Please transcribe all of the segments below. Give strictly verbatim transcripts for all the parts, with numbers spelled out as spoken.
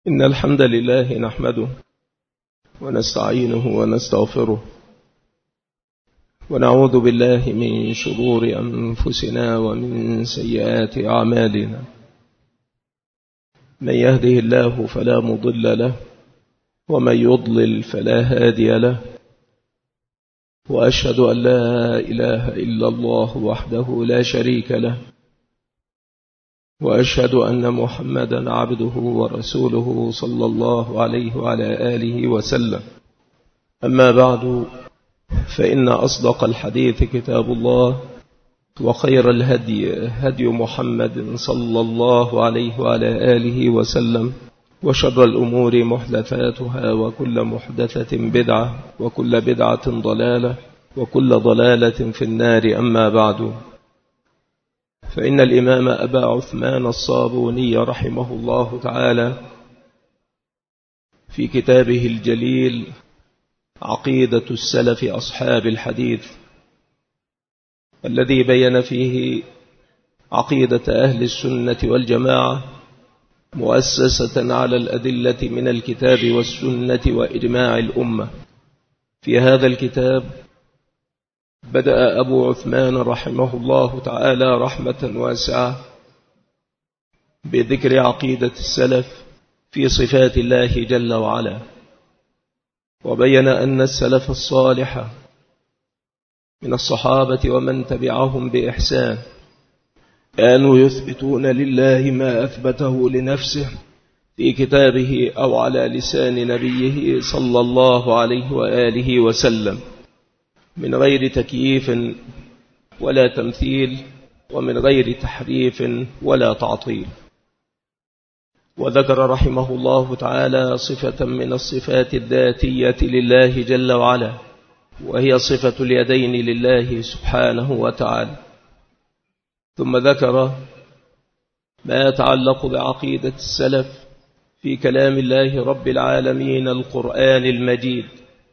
إن الحمد لله نحمده ونستعينه ونستغفره ونعوذ بالله من شرور أنفسنا ومن سيئات أعمالنا. من يهده الله فلا مضل له ومن يضلل فلا هادي له، وأشهد أن لا إله إلا الله وحده لا شريك له، وأشهد أن محمدا عبده ورسوله صلى الله عليه وعلى آله وسلم. أما بعد، فإن أصدق الحديث كتاب الله، وخير الهدي هدي محمد صلى الله عليه وعلى آله وسلم، وشر الأمور محدثاتها، وكل محدثة بدعة، وكل بدعة ضلالة، وكل ضلالة في النار. أما بعد، فإن الإمام أبا عثمان الصابوني رحمه الله تعالى في كتابه الجليل عقيدة السلف أصحاب الحديث، الذي بين فيه عقيدة أهل السنة والجماعة مؤسسة على الأدلة من الكتاب والسنة وإجماع الأمة، في هذا الكتاب بدأ أبو عثمان رحمه الله تعالى رحمة واسعة بذكر عقيدة السلف في صفات الله جل وعلا، وبين أن السلف الصالح من الصحابة ومن تبعهم بإحسان كانوا يثبتون لله ما أثبته لنفسه في كتابه أو على لسان نبيه صلى الله عليه وآله وسلم، من غير تكييف ولا تمثيل، ومن غير تحريف ولا تعطيل. وذكر رحمه الله تعالى صفة من الصفات الذاتية لله جل وعلا، وهي صفة اليدين لله سبحانه وتعالى. ثم ذكر ما يتعلق بعقيدة السلف في كلام الله رب العالمين القرآن المجيد،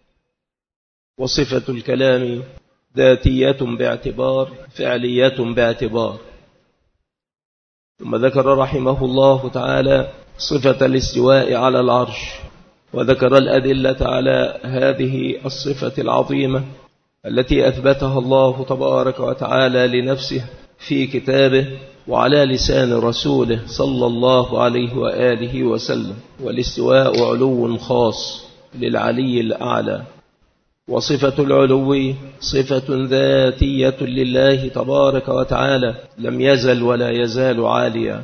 وصفة الكلام ذاتية باعتبار، فعلية باعتبار. ثم ذكر رحمه الله تعالى صفة الاستواء على العرش، وذكر الأدلة على هذه الصفة العظيمة التي أثبتها الله تبارك وتعالى لنفسه في كتابه وعلى لسان رسوله صلى الله عليه وآله وسلم. والاستواء علو خاص للعلي الأعلى، وصفة العلو صفة ذاتية لله تبارك وتعالى، لم يزل ولا يزال عاليا.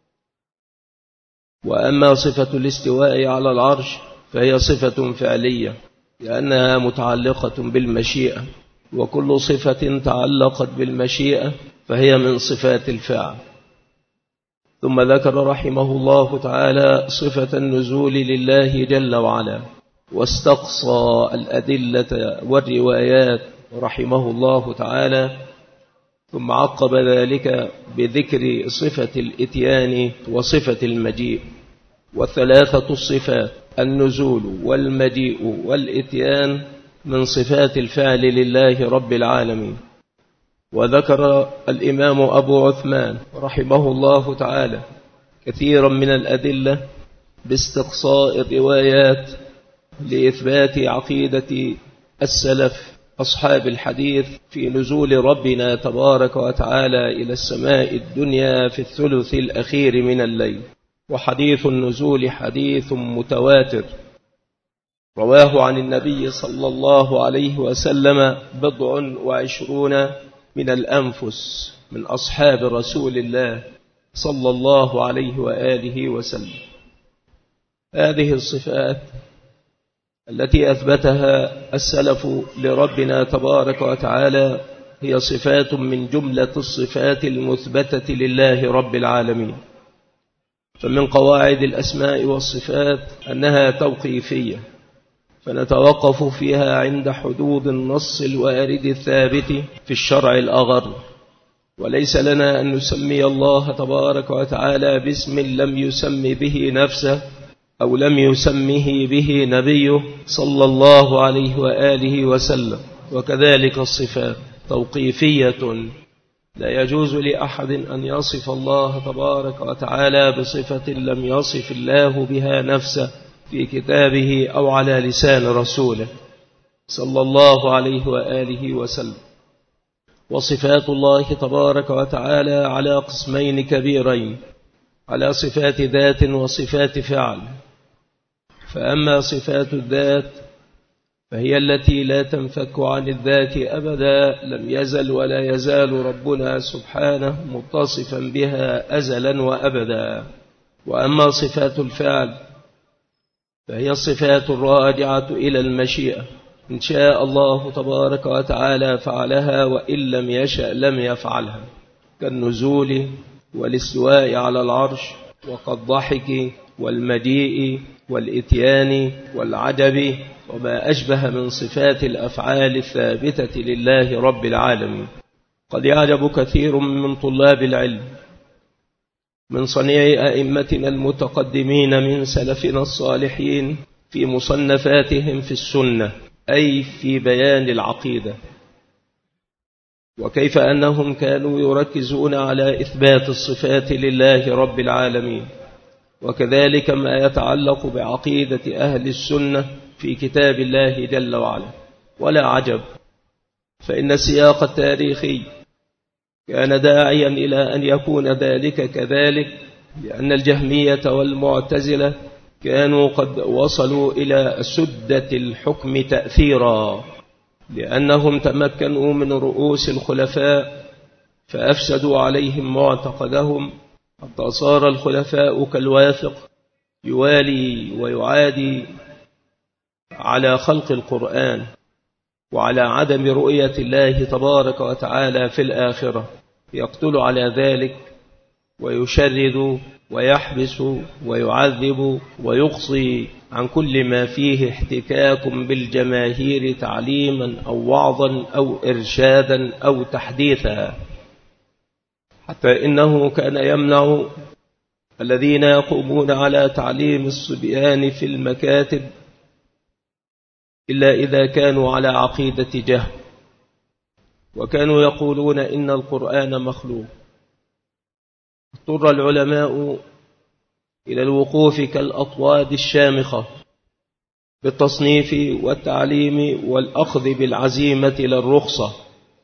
وأما صفة الاستواء على العرش فهي صفة فعلية، لأنها متعلقة بالمشيئة، وكل صفة تعلقت بالمشيئة فهي من صفات الفعل. ثم ذكر رحمه الله تعالى صفة النزول لله جل وعلا، واستقصى الأدلة والروايات رحمه الله تعالى، ثم عقب ذلك بذكر صفة الإتيان وصفة المجيء. والثلاثة الصفات النزول والمجيء والإتيان من صفات الفعل لله رب العالمين. وذكر الإمام أبو عثمان رحمه الله تعالى كثيرا من الأدلة باستقصاء الروايات لإثبات عقيدة السلف أصحاب الحديث في نزول ربنا تبارك وتعالى إلى السماء الدنيا في الثلث الأخير من الليل. وحديث النزول حديث متواتر رواه عن النبي صلى الله عليه وسلم بضع وعشرون من الأنفس من أصحاب رسول الله صلى الله عليه وآله وسلم. هذه الصفات التي أثبتها السلف لربنا تبارك وتعالى هي صفات من جملة الصفات المثبتة لله رب العالمين. فمن قواعد الأسماء والصفات أنها توقيفية، فنتوقف فيها عند حدود النص الوارد الثابت في الشرع الأغر، وليس لنا أن نسمي الله تبارك وتعالى باسم لم يسم به نفسه أو لم يسمه به نبيه صلى الله عليه وآله وسلم. وكذلك الصفات توقيفية لا يجوز لأحد أن يصف الله تبارك وتعالى بصفة لم يصف الله بها نفسه في كتابه أو على لسان رسوله صلى الله عليه وآله وسلم. وصفات الله تبارك وتعالى على قسمين كبيرين، على صفات ذات وصفات فعل. فأما صفات الذات فهي التي لا تنفك عن الذات أبدا، لم يزل ولا يزال ربنا سبحانه متصفا بها أزلا وأبدا. وأما صفات الفعل فهي الصفات الراجعة إلى المشيئة، إن شاء الله تبارك وتعالى فعلها، وإن لم يشأ لم يفعلها، كالنزول والاستواء على العرش وكالضحك والمجيء والإتيان والعجب وما أشبه من صفات الأفعال الثابتة لله رب العالمين. قد يعجب كثير من طلاب العلم من صنيع أئمتنا المتقدمين من سلفنا الصالحين في مصنفاتهم في السنة، أي في بيان العقيدة، وكيف أنهم كانوا يركزون على إثبات الصفات لله رب العالمين، وكذلك ما يتعلق بعقيدة أهل السنة في كتاب الله جل وعلا. ولا عجب، فإن السياق التاريخي كان داعيا إلى أن يكون ذلك كذلك، لأن الجهمية والمعتزلة كانوا قد وصلوا إلى سدة الحكم تأثيرا، لأنهم تمكنوا من رؤوس الخلفاء فأفسدوا عليهم معتقدهم، حتى صار الخلفاء كالواثق يوالي ويعادي على خلق القرآن وعلى عدم رؤية الله تبارك وتعالى في الآخرة، يقتل على ذلك ويشرد ويحبس ويعذب ويقصي عن كل ما فيه احتكاك بالجماهير تعليما أو وعظا أو إرشادا أو تحديثا، حتى إنه كان يمنع الذين يقومون على تعليم الصبيان في المكاتب إلا إذا كانوا على عقيدة جهل، وكانوا يقولون إن القرآن مخلوق. اضطر العلماء إلى الوقوف كالأطواد الشامخة بالتصنيف والتعليم والأخذ بالعزيمة للرخصة،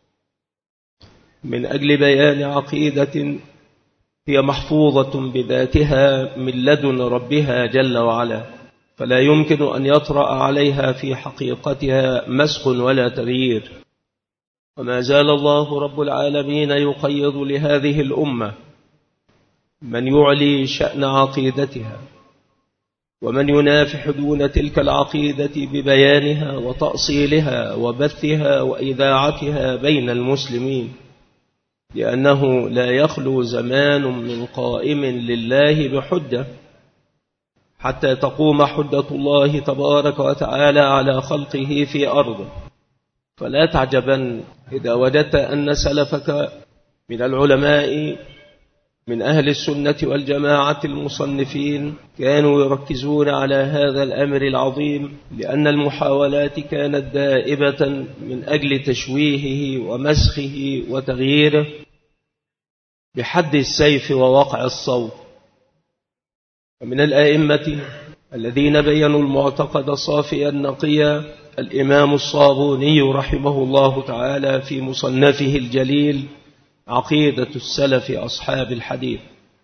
من أجل بيان عقيدة هي محفوظة بذاتها من لدن ربها جل وعلا، فلا يمكن أن يطرأ عليها في حقيقتها مسخ ولا تغيير. وما زال الله رب العالمين يقيض لهذه الأمة من يعلي شأن عقيدتها ومن ينافح دون تلك العقيدة ببيانها وتأصيلها وبثها وإذاعتها بين المسلمين، لأنه لا يخلو زمان من قائم لله بحجة حتى تقوم حجة الله تبارك وتعالى على خلقه في أرضه. فلا تعجبن إذا وجدت أن سلفك من العلماء من أهل السنة والجماعة المصنفين كانوا يركزون على هذا الأمر العظيم، لأن المحاولات كانت دائبة من أجل تشويهه ومسخه وتغييره بحد السيف ووقع الصوت. ومن الآئمة الذين بينوا المعتقد صافيا نقيا الإمام الصابوني رحمه الله تعالى في مصنفه الجليل عقيدة السلف أصحاب الحديث.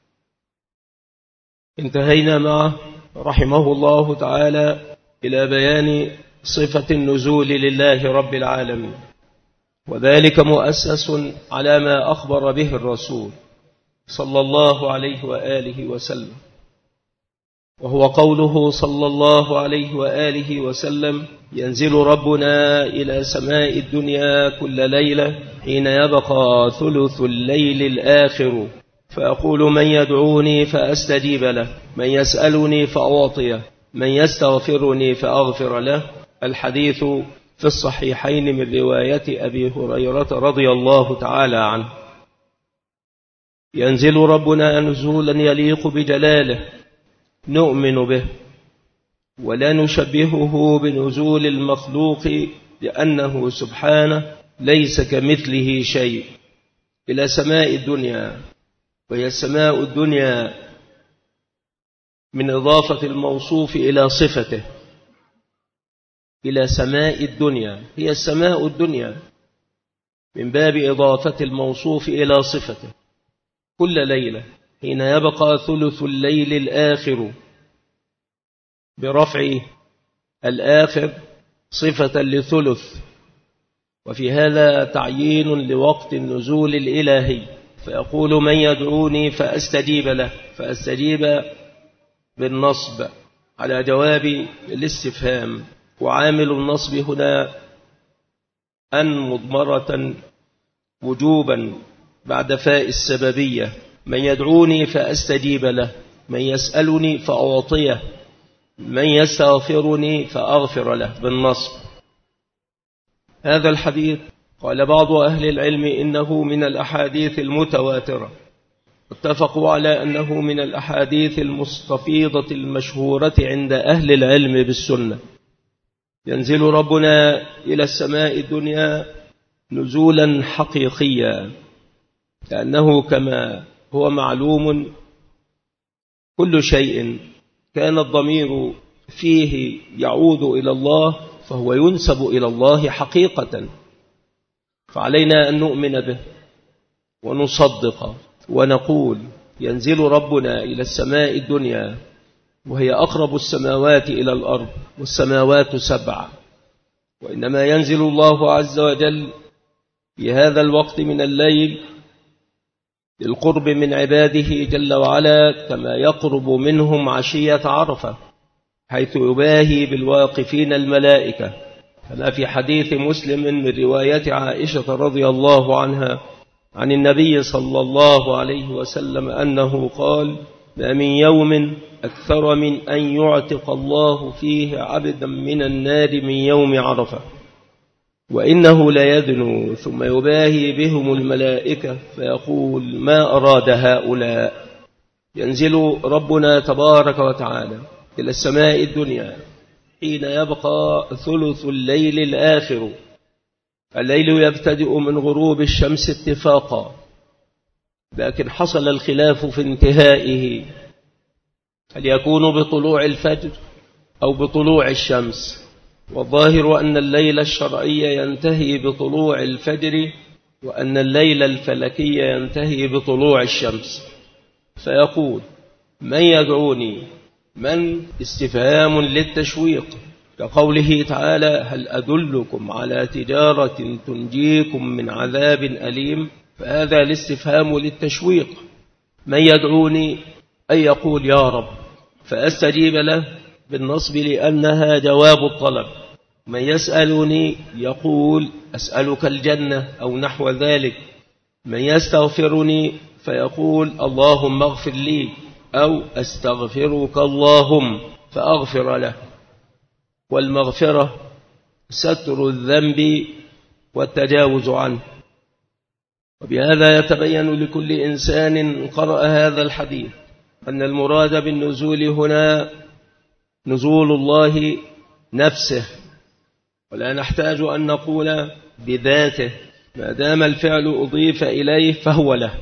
انتهينا معه رحمه الله تعالى إلى بيان صفة النزول لله رب العالمين، وذلك مؤسس على ما أخبر به الرسول صلى الله عليه وآله وسلم، وهو قوله صلى الله عليه وآله وسلم: ينزل ربنا إلى سماء الدنيا كل ليلة حين يبقى ثلث الليل الآخر، فأقول من يدعوني فأستجيب له، من يسألني فأعطيه، من يستغفرني فأغفر له. الحديث في الصحيحين من رواية أبي هريرة رضي الله تعالى عنه. ينزل ربنا نزولا يليق بجلاله نؤمن به ولا نشبهه بنزول المخلوق، لأنه سبحانه ليس كمثله شيء إلى سماء الدنيا، وهي السماء الدنيا من إضافة الموصوف إلى صفته، إلى سماء الدنيا، هي السماء الدنيا من باب إضافة الموصوف إلى صفته. كل ليلة حين يبقى ثلث الليل الآخر برفع الآخر صفة لثلث، وفي هذا تعيين لوقت النزول الإلهي، فيقول من يدعوني فأستجيب له، فأستجيب بالنصب على جواب الاستفهام، وعامل النصب هنا أن مضمرة وجوبا بعد فاء السببية، من يدعوني فأستجيب له، من يسألني فأعطيه، من يستغفرني فأغفر له بالنصب. هذا الحديث قال بعض أهل العلم إنه من الأحاديث المتواترة، اتفقوا على أنه من الأحاديث المستفيضة المشهورة عند أهل العلم بالسنة. ينزل ربنا إلى السماء الدنيا نزولا حقيقيا، لأنه كما هو معلوم كل شيء كان الضمير فيه يعود إلى الله فهو ينسب إلى الله حقيقة، فعلينا أن نؤمن به ونصدق ونقول ينزل ربنا إلى السماء الدنيا، وهي أقرب السماوات إلى الأرض، والسماوات سبع، وإنما ينزل الله عز وجل في هذا الوقت من الليل للقرب من عباده جل وعلا، كما يقرب منهم عشية عرفة حيث يباهي بالواقفين الملائكة، كما في حديث مسلم من رواية عائشة رضي الله عنها عن النبي صلى الله عليه وسلم أنه قال: ما من يوم أكثر من أن يعتق الله فيه عبدا من النار من يوم عرفة، وإنه ليدنو ثم يباهي بهم الملائكة فيقول: ما أراد هؤلاء. ينزل ربنا تبارك وتعالى إلى السماء الدنيا حين يبقى ثلث الليل الآخر. الليل يبتدئ من غروب الشمس اتفاقا، لكن حصل الخلاف في انتهائه، هل يكون بطلوع الفجر أو بطلوع الشمس؟ والظاهر أن الليل الشرعي ينتهي بطلوع الفجر، وأن الليل الفلكي ينتهي بطلوع الشمس. فيقول: من يدعوني؟ من استفهام للتشويق، كقوله تعالى: هل أدلكم على تجارة تنجيكم من عذاب أليم؟ فهذا الاستفهام للتشويق. من يدعوني أي يقول يا رب، فأستجيب له بالنصب لأنها جواب الطلب. من يسألني يقول أسألك الجنة أو نحو ذلك. من يستغفرني فيقول اللهم اغفر لي، أو أستغفرك اللهم فأغفر له. والمغفرة ستر الذنب والتجاوز عنه. وبهذا يتبين لكل إنسان قرأ هذا الحديث أن المراد بالنزول هنا نزول الله نفسه، ولا نحتاج أن نقول بذاته، ما دام الفعل أضيف إليه فهو له.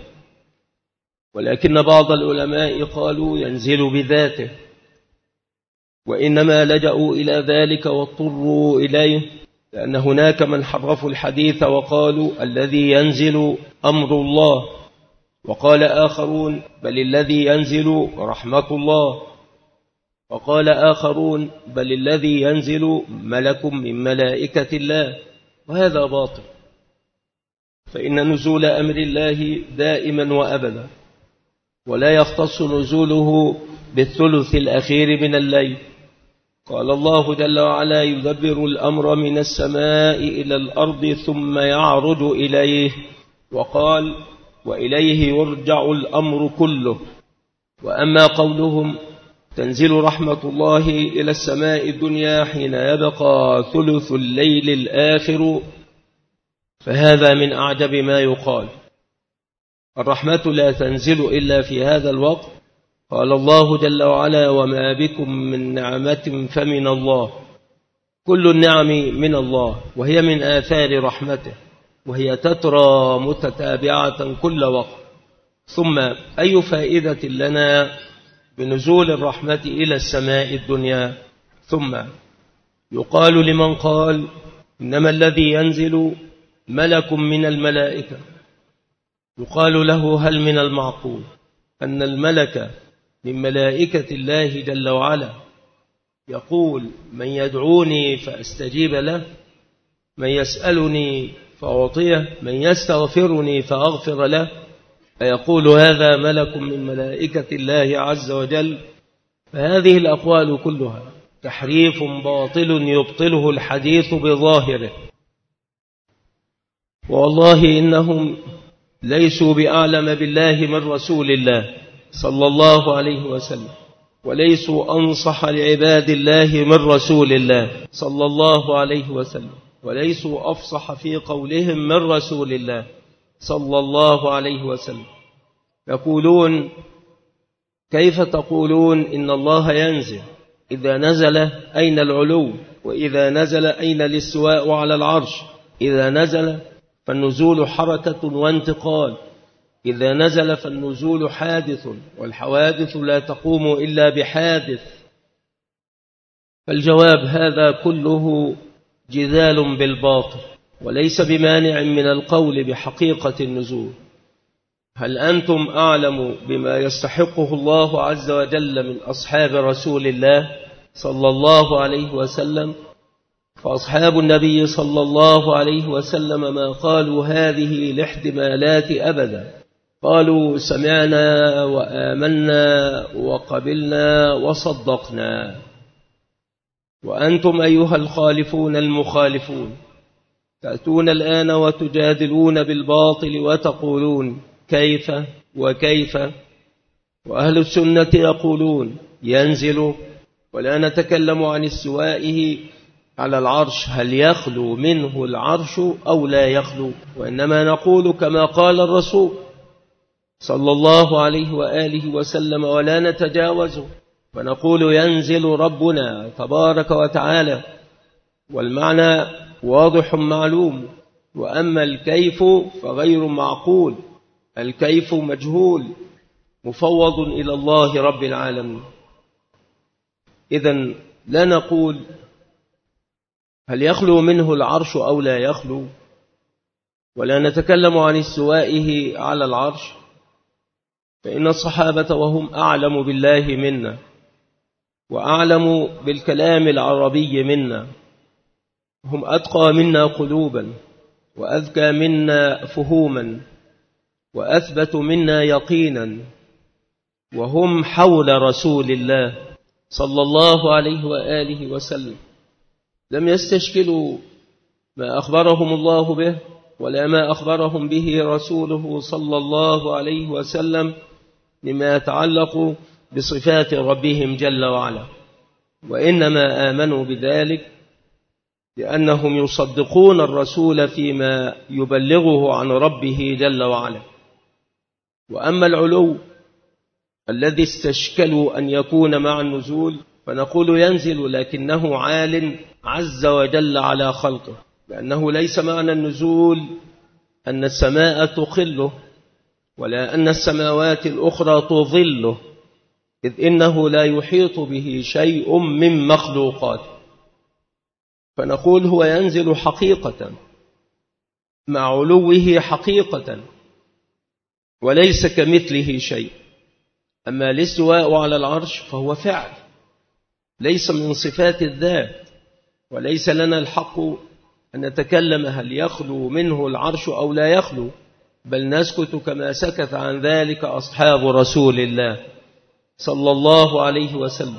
ولكن بعض العلماء قالوا ينزل بذاته، وإنما لجأوا إلى ذلك واضطروا إليه، لأن هناك من حرفوا الحديث وقالوا الذي ينزل أمر الله، وقال آخرون بل الذي ينزل رحمة الله، وقال آخرون بل الذي ينزل ملك من ملائكة الله، وهذا باطل. فإن نزول أمر الله دائما وأبدا، ولا يختص نزوله بالثلث الأخير من الليل. قال الله جل وعلا: يدبر الأمر من السماء إلى الأرض ثم يعرج إليه، وقال: وإليه يرجع الأمر كله. وأما قولهم تنزل رحمة الله إلى السماء الدنيا حين يبقى ثلث الليل الآخر، فهذا من أعجب ما يقال. الرحمة لا تنزل إلا في هذا الوقت. قال الله جل وعلا: وما بكم من نعمة فمن الله. كل النعم من الله، وهي من آثار رحمته. وهي تترى متتابعة كل وقت. ثم أي فائدة لنا بنزول الرحمة إلى السماء الدنيا؟ ثم يقال لمن قال إنما الذي ينزل ملك من الملائكة، يقال له هل من المعقول أن الملك من ملائكة الله جل وعلا يقول من يدعوني فأستجيب له، من يسألني فأعطيه، من يستغفرني فأغفر له، فيقول هذا ملك من ملائكة الله عز وجل؟ فهذه الأقوال كلها تحريف باطل يبطله الحديث بظاهره. والله إنهم ليسوا بأعلم بالله من رسول الله صلى الله عليه وسلم، وليسوا أنصح لعباد الله من رسول الله صلى الله عليه وسلم، وليسوا أفصح في قولهم من رسول الله صلى الله عليه وسلم. يقولون كيف تقولون إن الله ينزل؟ إذا نزل أين العلو؟ وإذا نزل أين الاستواء على العرش؟ إذا نزل فالنزول حركة وانتقال، إذا نزل فالنزول حادث، والحوادث لا تقوم إلا بحادث. فالجواب هذا كله جدال بالباطل، وليس بمانع من القول بحقيقة النزول. هل أنتم أعلم بما يستحقه الله عز وجل من أصحاب رسول الله صلى الله عليه وسلم؟ فأصحاب النبي صلى الله عليه وسلم ما قالوا هذه الاحتمالات أبدا، قالوا سمعنا وآمنا وقبلنا وصدقنا. وأنتم أيها الخالفون المخالفون تأتون الآن وتجادلون بالباطل وتقولون كيف وكيف، وأهل السنة يقولون ينزل، ولا نتكلم عن استوائه على العرش هل يخلو منه العرش أو لا يخلو، وإنما نقول كما قال الرسول صلى الله عليه وآله وسلم ولا نتجاوزه، فنقول ينزل ربنا تبارك وتعالى، والمعنى واضح معلوم. وأما الكيف فغير معقول، الكيف مجهول مفوض إلى الله رب العالمين. إذن لا نقول هل يخلو منه العرش أو لا يخلو، ولا نتكلم عن استوائه على العرش، فإن الصحابة وهم أعلم بالله منا وأعلم بالكلام العربي منا، هم أتقى منا قلوبا وأذكى منا فهوما وأثبت منا يقينا، وهم حول رسول الله صلى الله عليه وآله وسلم لم يستشكلوا ما أخبرهم الله به ولا ما أخبرهم به رسوله صلى الله عليه وسلم مما يتعلق بصفات ربهم جل وعلا، وإنما آمنوا بذلك لأنهم يصدقون الرسول فيما يبلغه عن ربه جل وعلا. وأما العلو الذي استشكلوا أن يكون مع النزول فنقول ينزل، لكنه عال عز وجل على خلقه، لأنه ليس معنى النزول أن السماء تقله ولا أن السماوات الأخرى تظله، إذ إنه لا يحيط به شيء من مخلوقات، فنقول هو ينزل حقيقة مع علوه حقيقة وليس كمثله شيء. أما الاستواء على العرش فهو فعل ليس من صفات الذات، وليس لنا الحق أن نتكلم هل يخلو منه العرش أو لا يخلو، بل نسكت كما سكت عن ذلك أصحاب رسول الله صلى الله عليه وسلم.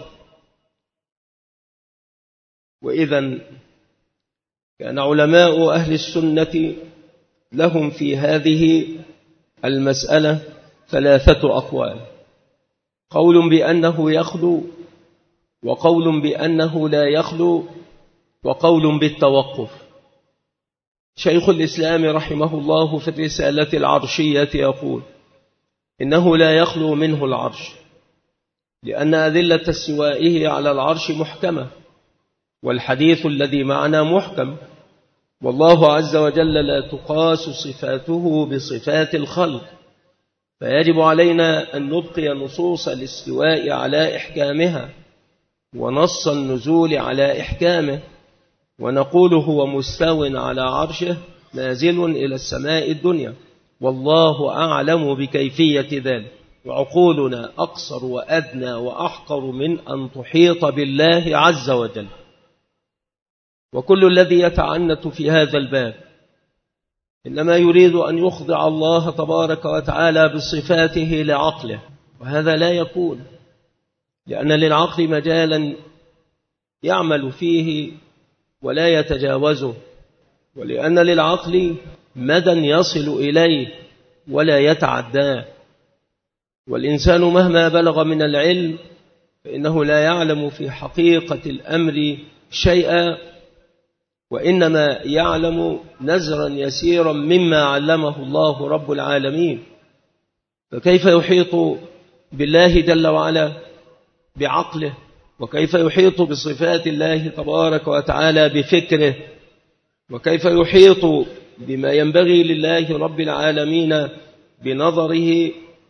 وإذن كان علماء أهل السنة لهم في هذه المسألة ثلاثة أقوال: قول بأنه يخلو، وقول بأنه لا يخلو، وقول بالتوقف. شيخ الإسلام رحمه الله في الرسالة العرشية يقول إنه لا يخلو منه العرش، لأن أدلة استوائه على العرش محكمة، والحديث الذي معنا محكم، والله عز وجل لا تقاس صفاته بصفات الخلق، فيجب علينا أن نبقي نصوص الاستواء على إحكامها ونص النزول على إحكامه، ونقول هو مستو على عرشه نازل إلى السماء الدنيا، والله أعلم بكيفية ذلك، وعقولنا أقصر وأدنى وأحقر من أن تحيط بالله عز وجل. وكل الذي يتعنت في هذا الباب إنما يريد أن يخضع الله تبارك وتعالى بصفاته لعقله، وهذا لا يكون، لأن للعقل مجالا يعمل فيه ولا يتجاوزه، ولأن للعقل مدى يصل إليه ولا يتعداه. والإنسان مهما بلغ من العلم فإنه لا يعلم في حقيقة الأمر شيئا، وإنما يعلم نزرا يسيرا مما علمه الله رب العالمين. فكيف يحيط بالله جل وعلا بعقله؟ وكيف يحيط بصفات الله تبارك وتعالى بفكره؟ وكيف يحيط بما ينبغي لله رب العالمين بنظره؟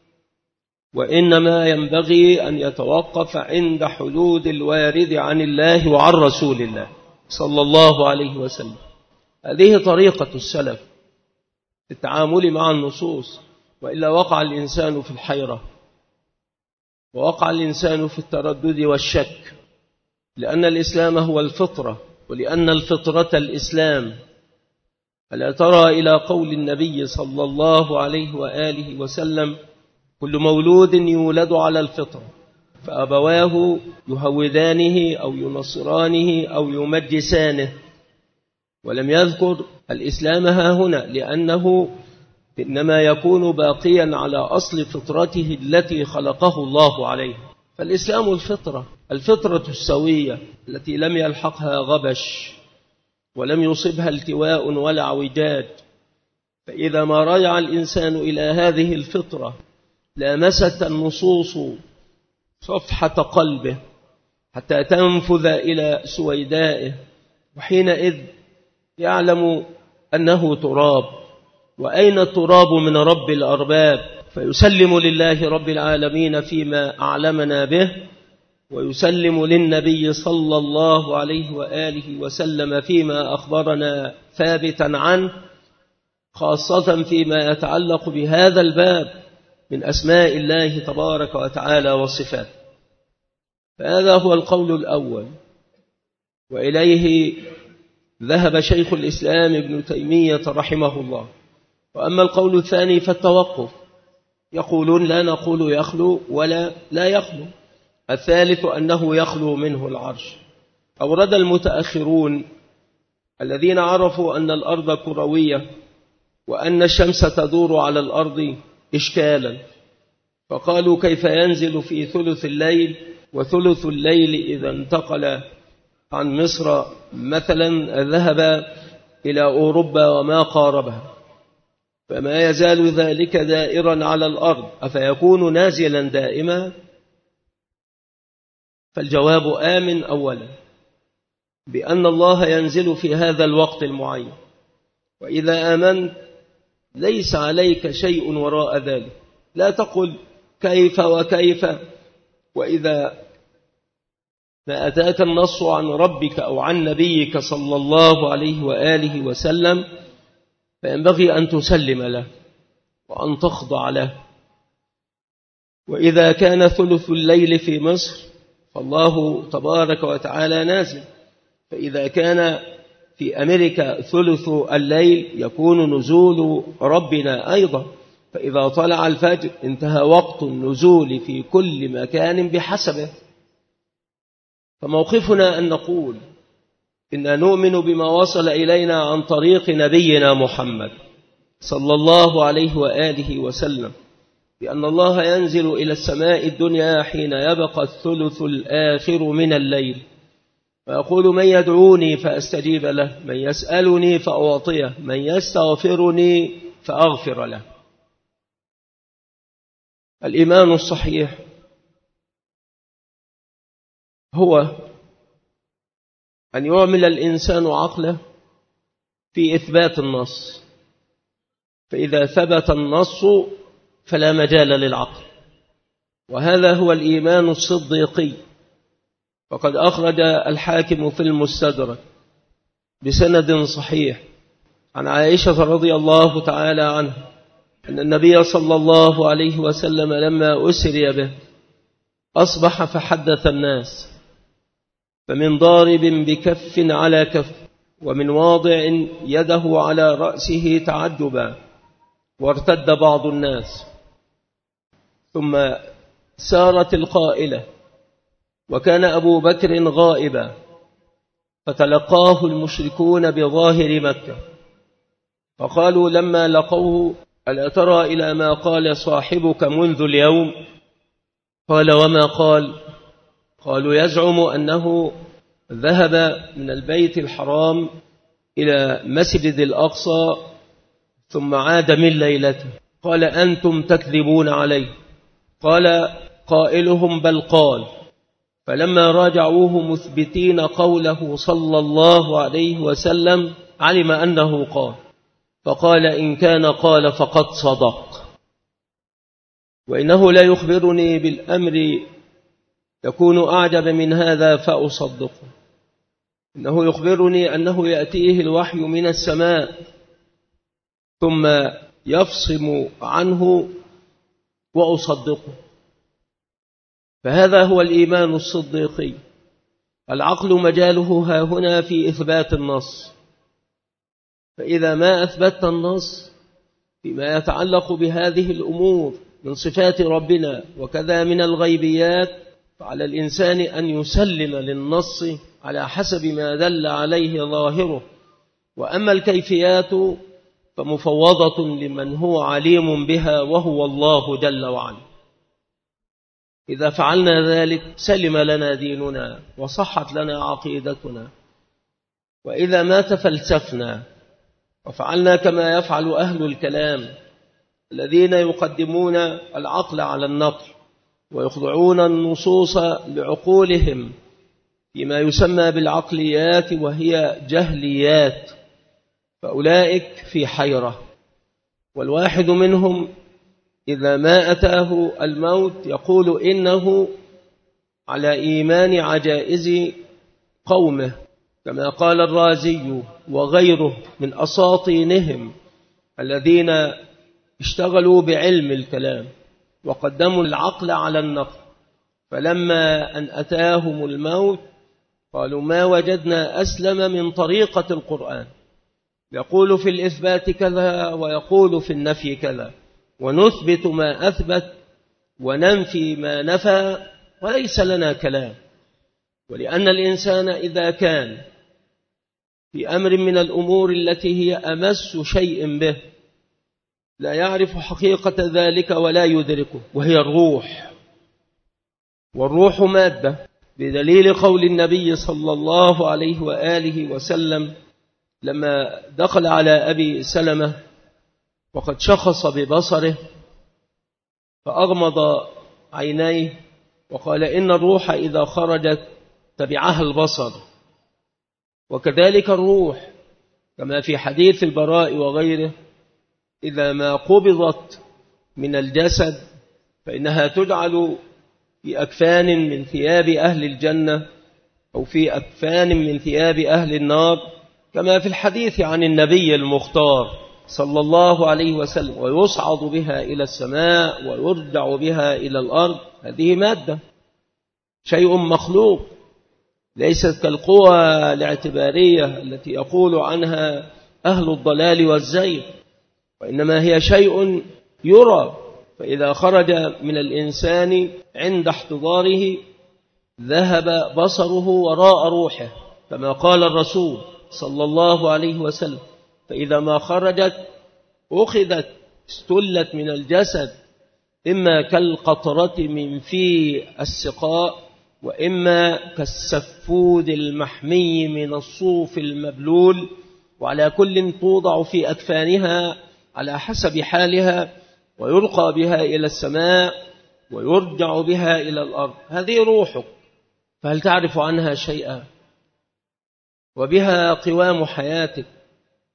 وإنما ينبغي أن يتوقف عند حدود الوارد عن الله وعن رسول الله صلى الله عليه وسلم. هذه طريقة السلف في التعامل مع النصوص، وإلا وقع الإنسان في الحيرة، ووقع الإنسان في التردد والشك، لأن الإسلام هو الفطرة، ولأن الفطرة الإسلام. ألا ترى إلى قول النبي صلى الله عليه وآله وسلم: كل مولود يولد على الفطرة فأبواه يهودانه أو ينصرانه أو يمجسانه. ولم يذكر الإسلام ها هنا، لأنه إنما يكون باقيا على أصل فطرته التي خلقه الله عليه. فالإسلام الفطرة، الفطرة السوية التي لم يلحقها غبش ولم يصبها التواء ولا اعوجاج. فإذا ما رجع الإنسان إلى هذه الفطرة لامست النصوص صفحة قلبه حتى تنفذ إلى سويدائه، وحينئذ يعلم أنه تراب، وأين التراب من رب الأرباب، فيسلم لله رب العالمين فيما أعلمنا به، ويسلم للنبي صلى الله عليه وآله وسلم فيما أخبرنا ثابتا عنه، خاصة فيما يتعلق بهذا الباب من أسماء الله تبارك وتعالى وصفاته. فهذا هو القول الأول، وإليه ذهب شيخ الإسلام ابن تيمية رحمه الله. وأما القول الثاني فالتوقف، يقولون لا نقول يخلو ولا لا يخلو. الثالث أنه يخلو منه العرش. أورد المتأخرون الذين عرفوا أن الأرض كروية وأن الشمس تدور على الأرض إشكالا، فقالوا: كيف ينزل في ثلث الليل، وثلث الليل إذا انتقل عن مصر مثلا ذهب إلى أوروبا وما قاربها، فما يزال ذلك دائرا على الأرض، أفيكون نازلا دائما؟ فالجواب آمن أولا بأن الله ينزل في هذا الوقت المعين، وإذا آمنت ليس عليك شيء وراء ذلك. لا تقل كيف وكيف، وإذا ما أتاك النص عن ربك أو عن نبيك صلى الله عليه وآله وسلم فينبغي أن تسلم له وأن تخضع له. وإذا كان ثلث الليل في مصر فالله تبارك وتعالى نازل، فإذا كان في أمريكا ثلث الليل يكون نزول ربنا أيضا، فإذا طلع الفجر انتهى وقت النزول في كل مكان بحسبه. فموقفنا أن نقول إن نؤمن بما وصل إلينا عن طريق نبينا محمد صلى الله عليه وآله وسلم، بأن الله ينزل إلى السماء الدنيا حين يبقى الثلث الآخر من الليل، ويقول: من يدعوني فأستجيب له، من يسألني فأعطيه، من يستغفرني فأغفر له. الإيمان الصحيح هو أن يعمل الإنسان عقله في إثبات النص، فإذا ثبت النص فلا مجال للعقل، وهذا هو الإيمان الصديقي. فقد أخرج الحاكم في المستدرك بسند صحيح عن عائشة رضي الله تعالى عنها أن النبي صلى الله عليه وسلم لما أسري به أصبح فحدث الناس، فمن ضارب بكف على كف، ومن واضع يده على رأسه تعجبا، وارتد بعض الناس. ثم سارت القائلة، وكان أبو بكر غائبا، فتلقاه المشركون بظاهر مكة، فقالوا لما لقوه: ألا ترى إلى ما قال صاحبك منذ اليوم؟ قال: وما قال؟ قالوا: يزعم أنه ذهب من البيت الحرام إلى مسجد الأقصى ثم عاد من ليلته. قال: أنتم تكذبون عليه. قال قائلهم: بل قال. فلما راجعوه مثبتين قوله صلى الله عليه وسلم علم أنه قال، فقال: إن كان قال فقد صدق، وإنه لا يخبرني بالأمر يكون أعجب من هذا فأصدقه. إنه يخبرني أنه يأتيه الوحي من السماء ثم يفصم عنه وأصدقه. فهذا هو الإيمان الصديقي. العقل مجاله ها هنا في إثبات النص، فإذا ما أثبت النص فيما يتعلق بهذه الأمور من صفات ربنا وكذا من الغيبيات، فعلى الإنسان أن يسلم للنص على حسب ما دل عليه ظاهره، وأما الكيفيات فمفوضة لمن هو عليم بها وهو الله جل وعلا. إذا فعلنا ذلك سلم لنا ديننا وصحت لنا عقيدتنا. وإذا ما تفلسفنا وفعلنا كما يفعل أهل الكلام الذين يقدمون العقل على النقل ويخضعون النصوص لعقولهم فيما يسمى بالعقليات وهي جهليات، فأولئك في حيرة. والواحد منهم إذا ما أتاه الموت يقول إنه على إيمان عجائز قومه، كما قال الرازي وغيره من أساطينهم الذين اشتغلوا بعلم الكلام وقدموا العقل على النقل، فلما أن أتاهم الموت قالوا: ما وجدنا أسلم من طريقة القرآن، يقول في الإثبات كذا ويقول في النفي كذا، ونثبت ما أثبت وننفي ما نفى، وليس لنا كلام. ولأن الإنسان إذا كان في أمر من الأمور التي هي أمس شيء به لا يعرف حقيقة ذلك ولا يدركه، وهي الروح، والروح مادة، بدليل قول النبي صلى الله عليه وآله وسلم لما دخل على أبي سلمة وقد شخص ببصره فأغمض عينيه وقال: إن الروح إذا خرجت تبعها البصر. وكذلك الروح كما في حديث البراء وغيره إذا ما قبضت من الجسد فإنها تجعل في أكفان من ثياب أهل الجنة أو في أكفان من ثياب أهل النار، كما في الحديث عن النبي المختار صلى الله عليه وسلم: ويصعد بها إلى السماء ويرجع بها إلى الأرض. هذه مادة، شيء مخلوق، ليست كالقوى الاعتبارية التي يقول عنها أهل الضلال والزيغ، وإنما هي شيء يرى. فإذا خرج من الإنسان عند احتضاره ذهب بصره وراء روحه، كما قال الرسول صلى الله عليه وسلم: فإذا ما خرجت أخذت استلت من الجسد، إما كالقطرة من في السقاء، وإما كالسفود المحمي من الصوف المبلول، وعلى كل توضع في أكفانها على حسب حالها، ويلقى بها إلى السماء ويرجع بها إلى الأرض. هذه روحك، فهل تعرف عنها شيئا؟ وبها قوام حياتك،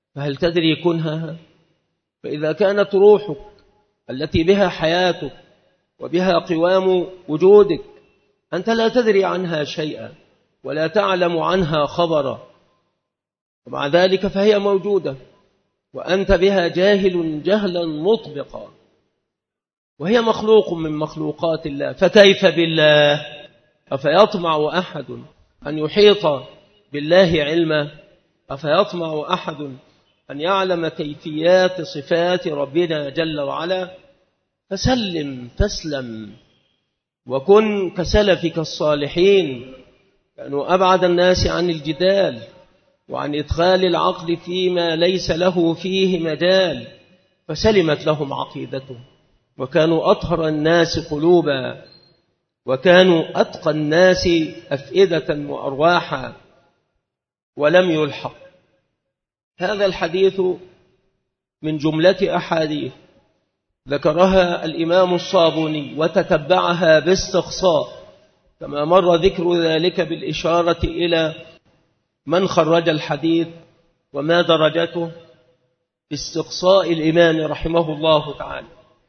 فهل تدري كنهها؟ فإذا كانت روحك التي بها حياتك وبها قوام وجودك أنت لا تدري عنها شيئا ولا تعلم عنها خبرا، ومع ذلك فهي موجودة وأنت بها جاهل جهلا مطبقا، وهي مخلوق من مخلوقات الله، فكيف بالله؟ أفيطمع أحد أن يحيط بالله علما؟ أفيطمع أحد أن يعلم كيفيات صفات ربنا جل وعلا؟ فسلم تسلم وكن كسلفك الصالحين، كانوا أبعد الناس عن الجدال وعن إدخال العقل فيما ليس له فيه مجال، فسلمت لهم عقيدتهم، وكانوا أطهر الناس قلوبا، وكانوا أتقى الناس أفئدة وأرواحا، ولم يلحق. هذا الحديث من جملة أحاديث ذكرها الإمام الصابوني وتتبعها باستقصاء، كما مر ذكر ذلك بالإشارة إلى من خرج الحديث وما درجته باستقصاء الإمام رحمه الله تعالى.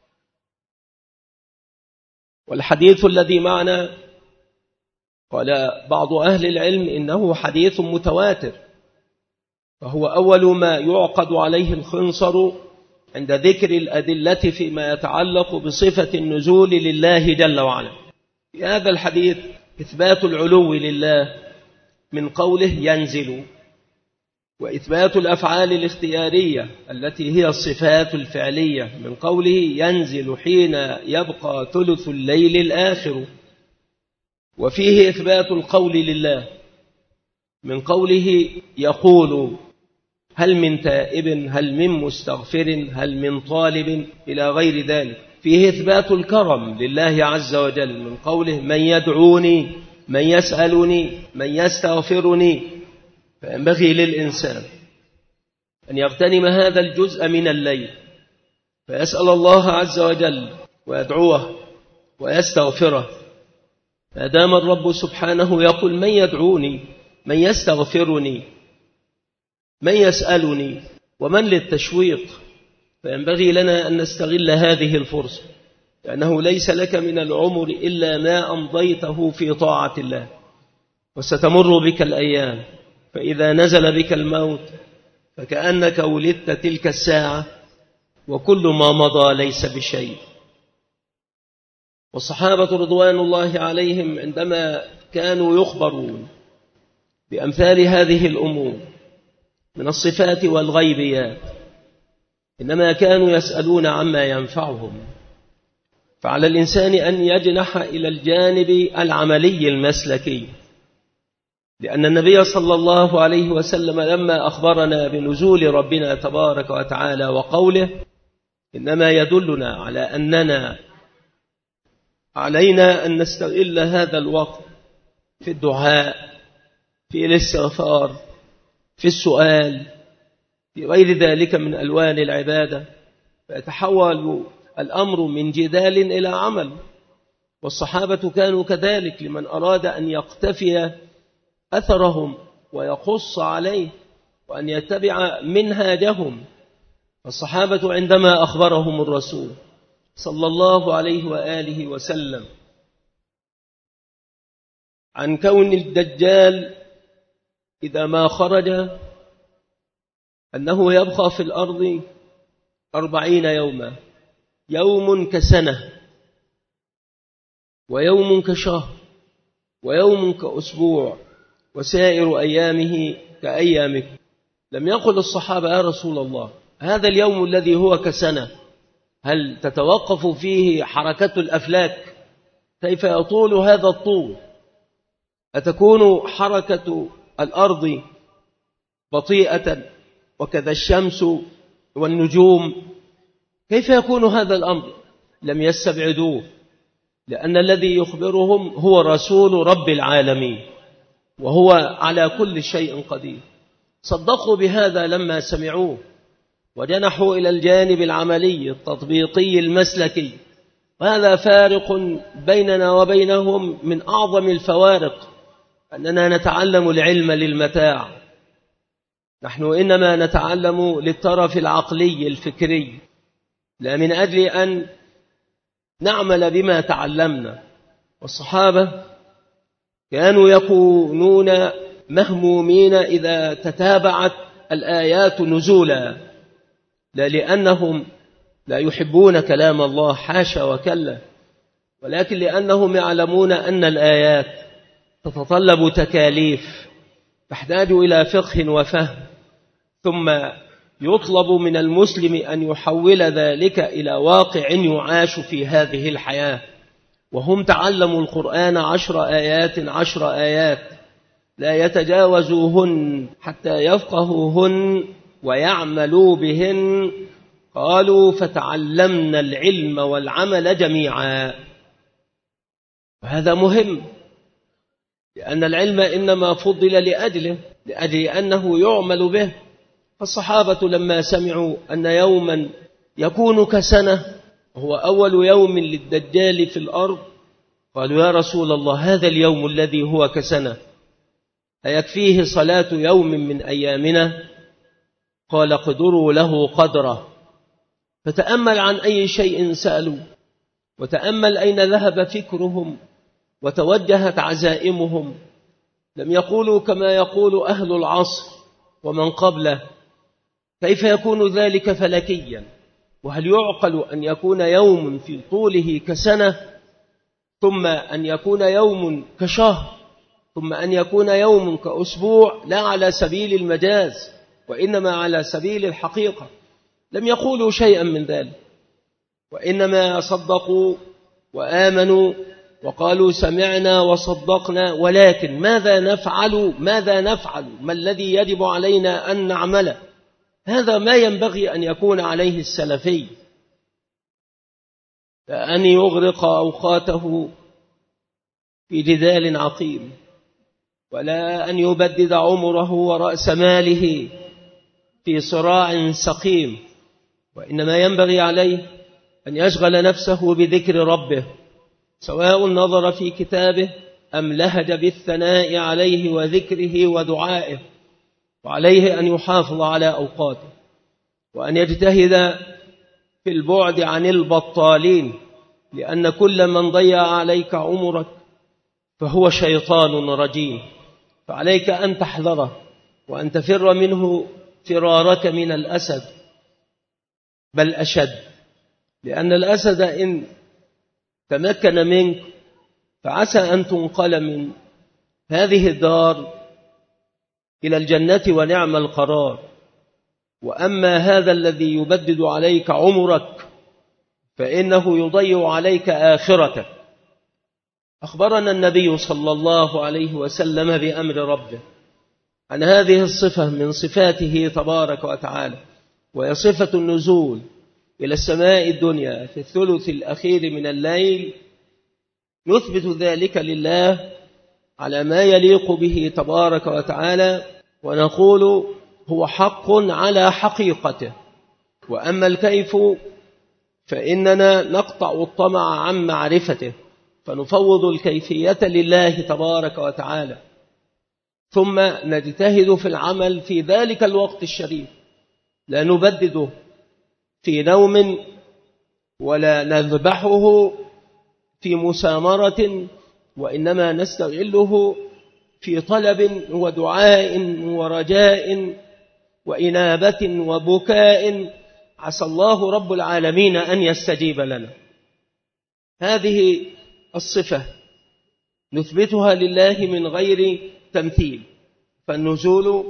والحديث الذي معنا قال بعض أهل العلم إنه حديث متواتر، فهو أول ما يعقد عليه الخنصر عند ذكر الأدلة فيما يتعلق بصفة النزول لله جل وعلا. في هذا الحديث إثبات العلو لله من قوله ينزل، وإثبات الأفعال الاختيارية التي هي الصفات الفعلية من قوله ينزل حين يبقى ثلث الليل الآخر، وفيه إثبات القول لله من قوله يقول هل من تائب هل من مستغفر هل من طالب إلى غير ذلك. فيه إثبات الكرم لله عز وجل من قوله من يدعوني من يسألني من يستغفرني. فينبغي للإنسان أن يغتنم هذا الجزء من الليل فيسأل الله عز وجل ويدعوه ويستغفره، ما دام الرب سبحانه يقول من يدعوني من يستغفرني من يسألني، ومن للتشويق. فينبغي لنا أن نستغل هذه الفرصة، لأنه ليس لك من العمر إلا ما أمضيته في طاعة الله، وستمر بك الأيام، فإذا نزل بك الموت فكأنك ولدت تلك الساعة وكل ما مضى ليس بشيء. والصحابة رضوان الله عليهم عندما كانوا يخبرون بأمثال هذه الأمور من الصفات والغيبيات إنما كانوا يسألون عما ينفعهم. فعلى الإنسان أن يجنح إلى الجانب العملي المسلكي، لأن النبي صلى الله عليه وسلم لما أخبرنا بنزول ربنا تبارك وتعالى وقوله إنما يدلنا على أننا علينا أن نستغل هذا الوقت في الدعاء في الاستغفار في السؤال في غير ذلك من ألوان العبادة، فيتحول الأمر من جدال إلى عمل. والصحابة كانوا كذلك لمن أراد أن يقتفي أثرهم ويقص عليه وأن يتبع منهاجهم. فالصحابة عندما أخبرهم الرسول صلى الله عليه وآله وسلم عن كون الدجال إذا ما خرج أنه يبقى في الأرض أربعين يوما، يوم كسنة ويوم كشهر ويوم كأسبوع وسائر أيامه كأيامكم، لم يقل الصحابة يا رسول الله هذا اليوم الذي هو كسنة هل تتوقف فيه حركة الأفلاك؟ كيف يطول هذا الطول؟ أتكون حركة الأرض بطيئة وكذا الشمس والنجوم؟ كيف يكون هذا الأمر؟ لم يستبعدوه، لأن الذي يخبرهم هو رسول رب العالمين وهو على كل شيء قدير. صدقوا بهذا لما سمعوه وجنحوا إلى الجانب العملي التطبيقي المسلكي، وهذا فارق بيننا وبينهم من أعظم الفوارق، أننا نتعلم العلم للمتاع نحن إنما نتعلم للطرف العقلي الفكري، لا من أجل أن نعمل بما تعلمنا. والصحابة كانوا يكونون مهمومين إذا تتابعت الآيات نزولا، لا لأنهم لا يحبون كلام الله، حاشا وكلا، ولكن لأنهم يعلمون أن الآيات تتطلب تكاليف تحتاج إلى فقه وفهم، ثم يطلب من المسلم أن يحول ذلك إلى واقع يعاش في هذه الحياة. وهم تعلموا القرآن عشر آيات عشر آيات لا يتجاوزوهن حتى يفقهوهن ويعملوا بهن. قالوا فتعلمنا العلم والعمل جميعا. وهذا مهم، لأن العلم إنما فضل لأجله لأجل أنه يعمل به. فالصحابة لما سمعوا أن يوما يكون كسنة وهو أول يوم للدجال في الأرض قالوا يا رسول الله هذا اليوم الذي هو كسنة أيكفيه صلاة يوم من أيامنا؟ قال قدروا له قدره. فتأمل عن أي شيء سألوا، وتأمل أين ذهب فكرهم وتوجهت عزائمهم. لم يقولوا كما يقول أهل العصر ومن قبله كيف يكون ذلك فلكيا، وهل يعقل أن يكون يوم في طوله كسنة، ثم أن يكون يوم كشهر، ثم أن يكون يوم كأسبوع، لا على سبيل المجاز وإنما على سبيل الحقيقة. لم يقولوا شيئا من ذلك، وإنما صدقوا وآمنوا وقالوا سمعنا وصدقنا. ولكن ماذا نفعل ماذا نفعل ما الذي يجب علينا أن نعمله؟ هذا ما ينبغي أن يكون عليه السلفي، فأن يغرق أوقاته في جدال عقيم، ولا أن يبدد عمره ورأس ماله في صراع سقيم، وإنما ينبغي عليه أن يشغل نفسه بذكر ربه، سواء نظر في كتابه أم لهج بالثناء عليه وذكره ودعائه. وعليه أن يحافظ على أوقاته، وأن يجتهد في البعد عن البطالين، لأن كل من ضيع عليك عمرك فهو شيطان رجيم. فعليك أن تحذره وأن تفر منه فرارك من الأسد، بل أشد، لأن الأسد إن تمكن منك فعسى أن تنقل من هذه الدار إلى الجنة ونعم القرار. وأما هذا الذي يبدد عليك عمرك فإنه يضيع عليك آخرتك. أخبرنا النبي صلى الله عليه وسلم بأمر ربه عن هذه الصفة من صفاته تبارك وتعالى، وهي صفة النزول إلى السماء الدنيا في الثلث الأخير من الليل. نثبت ذلك لله على ما يليق به تبارك وتعالى، ونقول هو حق على حقيقته. وأما الكيف فإننا نقطع الطمع عن معرفته، فنفوض الكيفية لله تبارك وتعالى، ثم نجتهد في العمل في ذلك الوقت الشريف، لا نبدده في نوم ولا نذبحه في مسامرة، وإنما نستغله في طلب ودعاء ورجاء وإنابة وبكاء، عسى الله رب العالمين أن يستجيب لنا. هذه الصفة نثبتها لله من غير تمثيل، فالنزول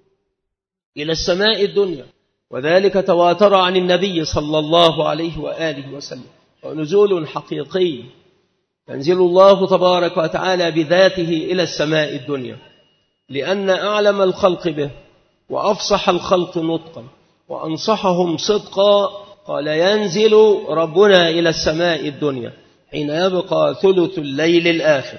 إلى السماء الدنيا، وذلك تواتر عن النبي صلى الله عليه وآله وسلم، ونزول حقيقي ينزل الله تبارك وتعالى بذاته إلى السماء الدنيا، لأن أعلم الخلق به وأفصح الخلق نطقا وأنصحهم صدقا قال ينزل ربنا إلى السماء الدنيا حين يبقى ثلث الليل الآخر.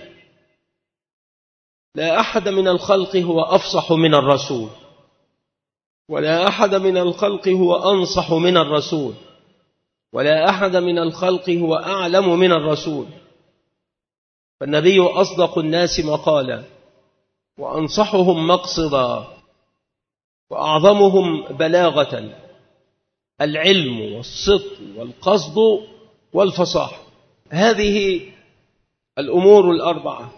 لا أحد من الخلق هو أفصح من الرسول، ولا أحد من الخلق هو أنصح من الرسول، ولا أحد من الخلق هو أعلم من الرسول. فالنبي أصدق الناس مقالا وأنصحهم مقصدا، وأعظمهم بلاغة العلم والصدق والقصد والفصاحة. هذه الأمور الأربعة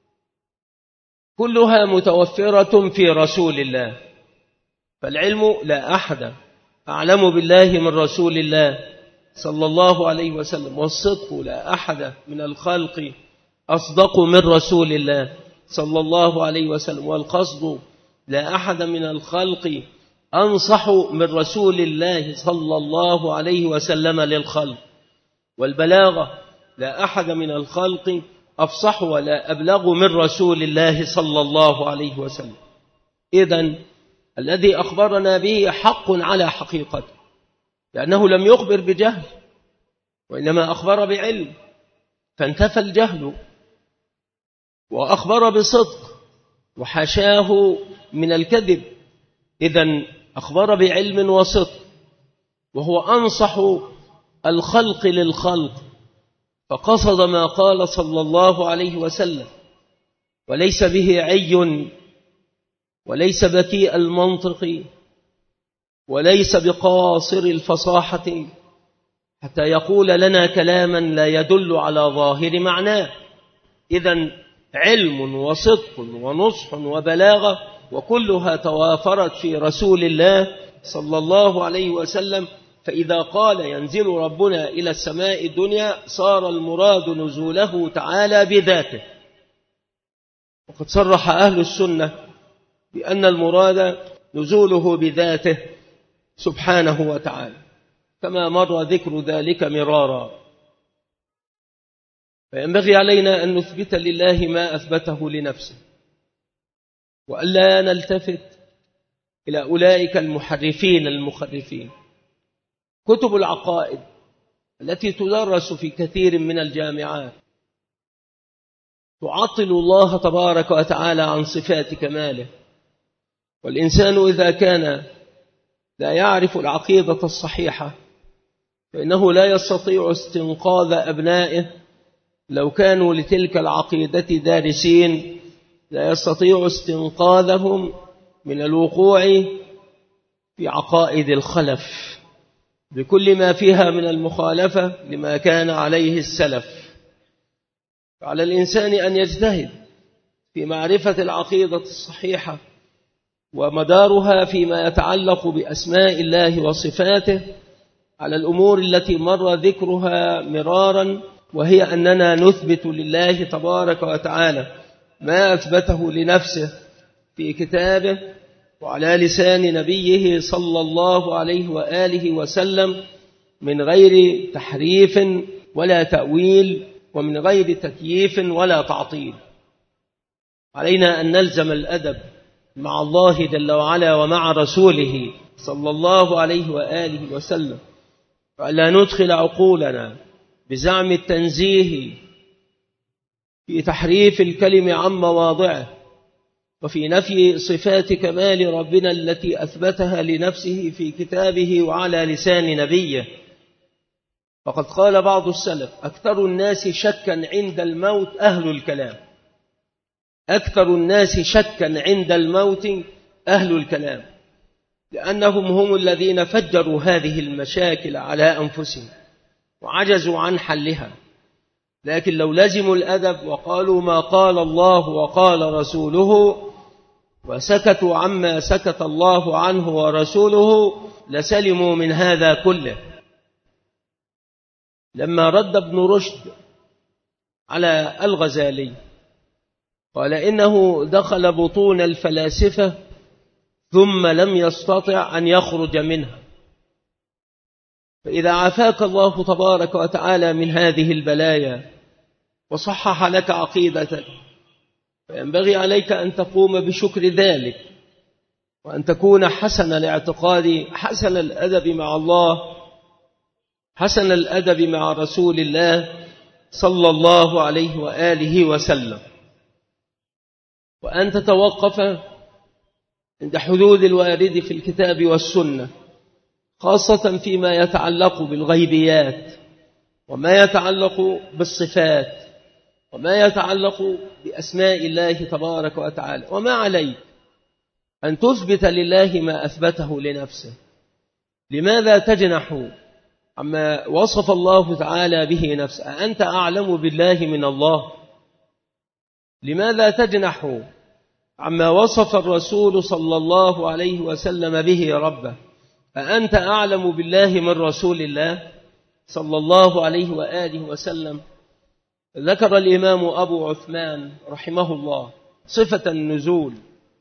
كلها متوفرة في رسول الله. فالعلم لا أحد أعلم بالله من رسول الله صلى الله عليه وسلم، والصدق لا أحد من الخلق أصدق من رسول الله صلى الله عليه وسلم، والقصد لا أحد من الخلق أنصح من رسول الله صلى الله عليه وسلم للخلق، والبلاغة لا أحد من الخلق أفصح ولا أبلغ من رسول الله صلى الله عليه وسلم. إذن الذي أخبرنا به حق على حقيقته، لأنه لم يخبر بجهل وإنما أخبر بعلم، فانتفى الجهل، وأخبر بصدق وحاشاه من الكذب. إذن أخبر بعلم وصدق، وهو أنصح الخلق للخلق، فقصد ما قال صلى الله عليه وسلم، وليس به عي، وليس بكيء المنطق، وليس بقاصر الفصاحة حتى يقول لنا كلاما لا يدل على ظاهر معناه. إذن علم وصدق ونصح وبلاغة وكلها توافرت في رسول الله صلى الله عليه وسلم. فإذا قال ينزل ربنا إلى السماء الدنيا صار المراد نزوله تعالى بذاته، وقد صرح أهل السنة بأن المراد نزوله بذاته سبحانه وتعالى، كما مر ذكر ذلك مرارا. فينبغي علينا أن نثبت لله ما أثبته لنفسه، وألا نلتفت إلى أولئك المحرفين المخرفين. كتب العقائد التي تدرس في كثير من الجامعات تعطل الله تبارك وتعالى عن صفات كماله، والإنسان إذا كان لا يعرف العقيدة الصحيحة فإنه لا يستطيع استنقاذ أبنائه لو كانوا لتلك العقيدة دارسين، لا يستطيع استنقاذهم من الوقوع في عقائد الخلف بكل ما فيها من المخالفة لما كان عليه السلف. فعلى الإنسان أن يجتهد في معرفة العقيدة الصحيحة ومدارها فيما يتعلق بأسماء الله وصفاته على الأمور التي مر ذكرها مرارا، وهي أننا نثبت لله تبارك وتعالى ما أثبته لنفسه في كتابه وعلى لسان نبيه صلى الله عليه وآله وسلم من غير تحريف ولا تأويل ومن غير تكييف ولا تعطيل. علينا أن نلزم الأدب مع الله جل وعلا ومع رسوله صلى الله عليه وآله وسلم، وألا ندخل عقولنا بزعم التنزيه في تحريف الكلم عن مواضعه وفي نفي صفات كمال ربنا التي أثبتها لنفسه في كتابه وعلى لسان نبيه. فقد قال بعض السلف: أكثر الناس شكا عند الموت أهل الكلام. أكثر الناس شكا عند الموت أهل الكلام، لأنهم هم الذين فجروا هذه المشاكل على أنفسهم وعجزوا عن حلها. لكن لو لزموا الأدب وقالوا ما قال الله وقال رسوله وسكتوا عما سكت الله عنه ورسوله لسلموا من هذا كله. لما رد ابن رشد على الغزالي قال إنه دخل بطون الفلاسفة ثم لم يستطع أن يخرج منها. فإذا عافاك الله تبارك وتعالى من هذه البلايا وصحح لك عقيدتك فينبغي عليك أن تقوم بشكر ذلك، وأن تكون حسن الاعتقاد، حسن الأدب مع الله، حسن الأدب مع رسول الله صلى الله عليه وآله وسلم، وأن تتوقف عند حدود الوارد في الكتاب والسنة، خاصة فيما يتعلق بالغيبيات وما يتعلق بالصفات وما يتعلق بأسماء الله تبارك وتعالى. وما عليك أن تثبت لله ما أثبته لنفسه. لماذا تجنح عما وصف الله تعالى به نفسه؟ أنت أعلم بالله من الله. لماذا تجنح عما وصف الرسول صلى الله عليه وسلم به ربه؟ أأنت أعلم بالله من رسول الله صلى الله عليه وآله وسلم؟ ذكر الإمام أبو عثمان رحمه الله صفة النزول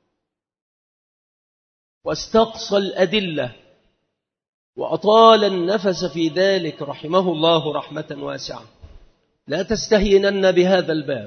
واستقصى الأدلة وأطال النفس في ذلك رحمه الله رحمة واسعة. لا تستهينن بهذا الباب،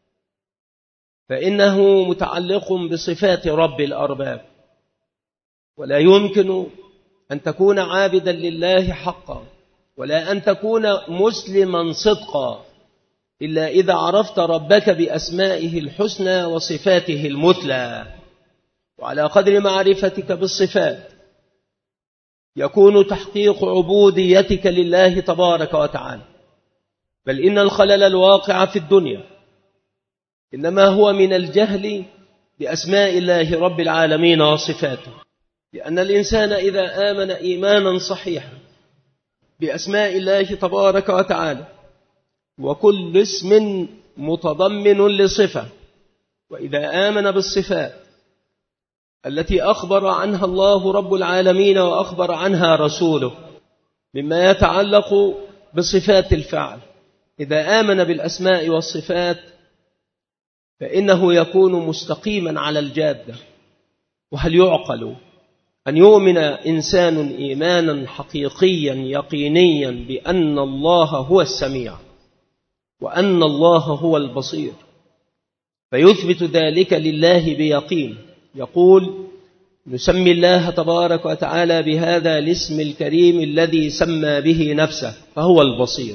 فإنه متعلق بصفات رب الأرباب، ولا يمكن أن تكون عابدا لله حقا ولا أن تكون مسلما صدقا إلا إذا عرفت ربك بأسمائه الحسنى وصفاته المثلى. وعلى قدر معرفتك بالصفات يكون تحقيق عبوديتك لله تبارك وتعالى. بل إن الخلل الواقع في الدنيا إنما هو من الجهل بأسماء الله رب العالمين وصفاته، لأن الإنسان إذا آمن إيمانا صحيحا بأسماء الله تبارك وتعالى وكل اسم متضمن لصفة، وإذا آمن بالصفات التي أخبر عنها الله رب العالمين وأخبر عنها رسوله مما يتعلق بصفات الفعل، إذا آمن بالأسماء والصفات فإنه يكون مستقيما على الجادة. وهل يعقل أن يؤمن إنسان إيمانا حقيقيا يقينيا بأن الله هو السميع وأن الله هو البصير فيثبت ذلك لله بيقين؟ يقول: نسمي الله تبارك وتعالى بهذا الاسم الكريم الذي سمى به نفسه فهو البصير،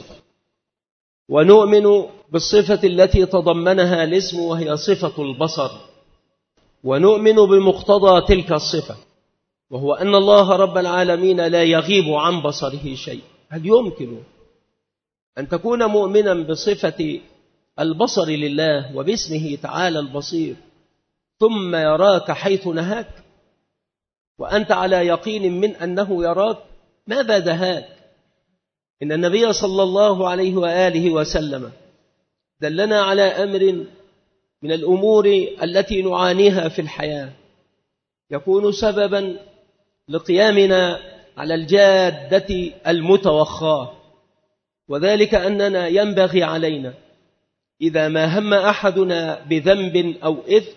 ونؤمن بالصفة التي تضمنها الاسم وهي صفة البصر، ونؤمن بمقتضى تلك الصفة وهو أن الله رب العالمين لا يغيب عن بصره شيء. هل يمكن أن تكون مؤمنا بصفة البصر لله وباسمه تعالى البصير ثم يراك حيث نهاك وأنت على يقين من أنه يراك؟ ماذا دهاك؟ إن النبي صلى الله عليه وآله وسلم دلنا على أمر من الأمور التي نعانيها في الحياة يكون سببا لقيامنا على الجادة المتوخاة، وذلك أننا ينبغي علينا إذا ما هم أحدنا بذنب أو إثم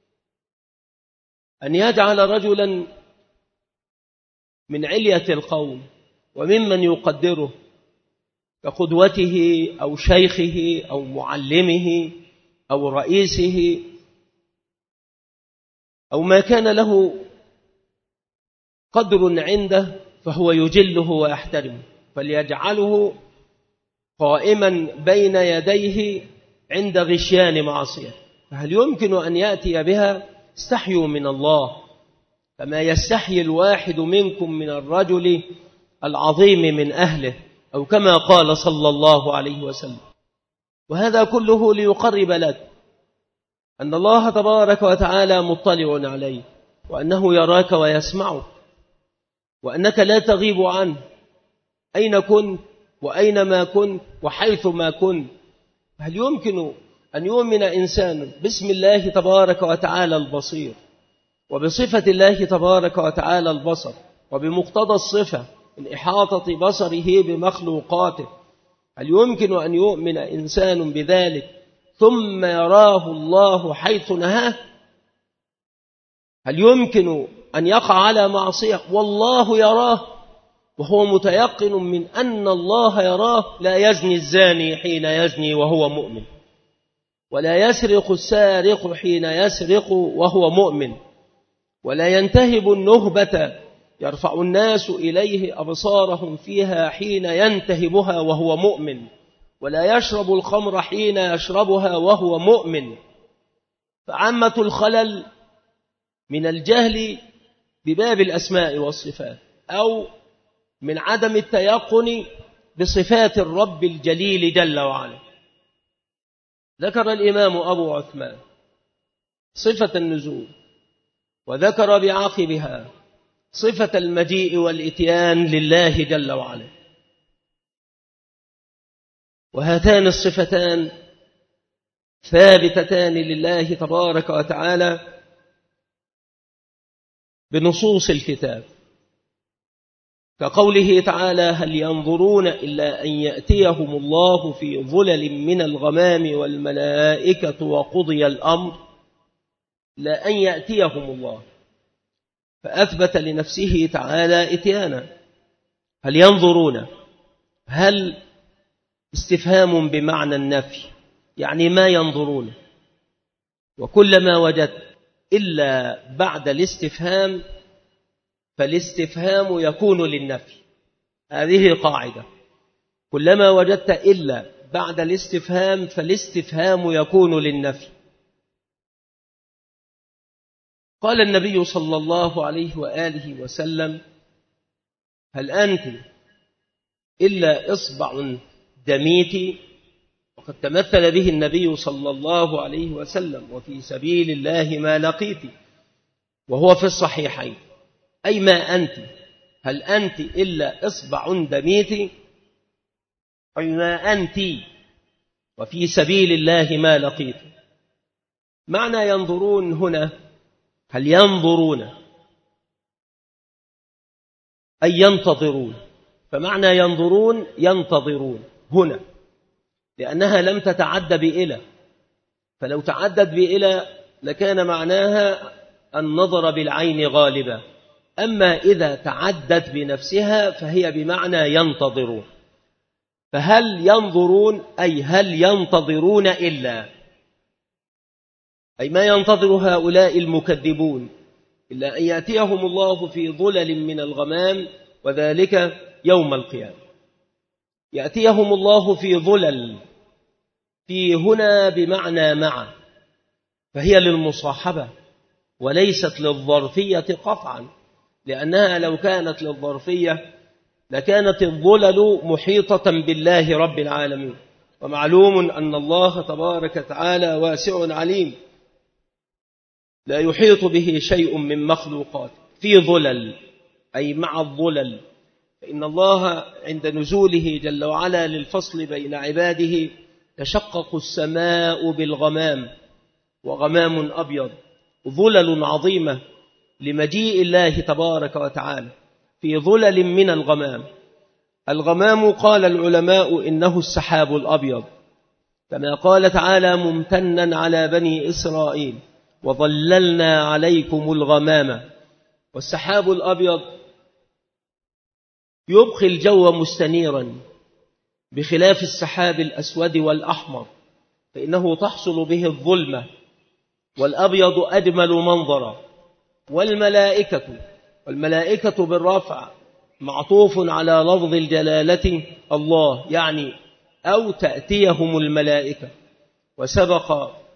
أن يجعل رجلا من علية القوم وممن يقدره كقدوته أو شيخه أو معلمه أو رئيسه أو ما كان له قدر عنده فهو يجله ويحترمه، فليجعله قائما بين يديه عند غشيان معصية. فهل يمكن أن يأتي بها؟ استحيوا من الله كما يستحي الواحد منكم من الرجل العظيم من أهله، أو كما قال صلى الله عليه وسلم. وهذا كله ليقرب لك أن الله تبارك وتعالى مطلع عليه، وأنه يراك ويسمعك، وأنك لا تغيب عنه أين كنت وأينما كنت وحيث ما كنت. هل يمكن أن يؤمن إنسان باسم الله تبارك وتعالى البصير وبصفة الله تبارك وتعالى البصر وبمقتضى الصفة من إحاطة بصره بمخلوقاته؟ هل يمكن أن يؤمن إنسان بذلك ثم يراه الله حيث نهاه؟ هل يمكن أن يقع على معصية والله يراه وهو متيقن من أن الله يراه؟ لا يزني الزاني حين يزني وهو مؤمن، ولا يسرق السارق حين يسرق وهو مؤمن، ولا ينتهب النهبة يرفع الناس إليه أبصارهم فيها حين ينتهبها وهو مؤمن، ولا يشرب الخمر حين يشربها وهو مؤمن. فعامة الخلل من الجهل بباب الأسماء والصفات أو من عدم التيقن بصفات الرب الجليل جل وعلا. ذكر الإمام أبو عثمان صفة النزول وذكر بعقبها صفة المجيء والإتيان لله جل وعلا. وهاتان الصفتان ثابتتان لله تبارك وتعالى بنصوص الكتاب، كقوله تعالى: هل ينظرون إلا أن يأتيهم الله في ظلل من الغمام والملائكة وقضي الأمر، لا أن يأتيهم الله، فأثبت لنفسه تعالى إتيانا. هل ينظرون، هل استفهام بمعنى النفي، يعني ما ينظرون، وكلما وجدت إلا بعد الاستفهام فالاستفهام يكون للنفي. هذه قاعدة، كلما وجدت إلا بعد الاستفهام فالاستفهام يكون للنفي. قال النبي صلى الله عليه وآله وسلم: هل أنت إلا إصبع دميت؟ وقد تمثل به النبي صلى الله عليه وسلم: وفي سبيل الله ما لقيت، وهو في الصحيحين. أي ما أنت، هل أنت إلا إصبع دميت، أي ما أنت وفي سبيل الله ما لقيت. معنى ينظرون هنا، هل ينظرون أي ينتظرون، فمعنى ينظرون ينتظرون هنا، لأنها لم تتعد بإلى، فلو تعدد بإلى لكان معناها النظر بالعين غالبا، أما إذا تعدت بنفسها فهي بمعنى ينتظرون. فهل ينظرون أي هل ينتظرون إلا، أي ما ينتظر هؤلاء المكذبون إلا أن يأتيهم الله في ظلل من الغمام، وذلك يوم القيامة. يأتيهم الله في ظلل، في هنا بمعنى مع، فهي للمصاحبة وليست للظرفية قطعا، لأنها لو كانت للظرفية لكانت الظلل محيطة بالله رب العالمين، ومعلوم أن الله تبارك وتعالى واسع عليم لا يحيط به شيء من مخلوقات. في ظلل أي مع الظلل، فإن الله عند نزوله جل وعلا للفصل بين عباده تشقق السماء بالغمام، وغمام أبيض، ظلل عظيمة لمجيء الله تبارك وتعالى في ظلل من الغمام. الغمام قال العلماء إنه السحاب الأبيض، كما قال تعالى ممتنا على بني إسرائيل: وظللنا عليكم الغمام. والسحاب الأبيض يبقي الجو مستنيرا، بخلاف السحاب الأسود والأحمر فإنه تحصل به الظلمة، والأبيض أجمل منظرا. والملائكة، والملائكة بالرفع معطوف على لفظ الجلالة الله، يعني أو تأتيهم الملائكة. وسبق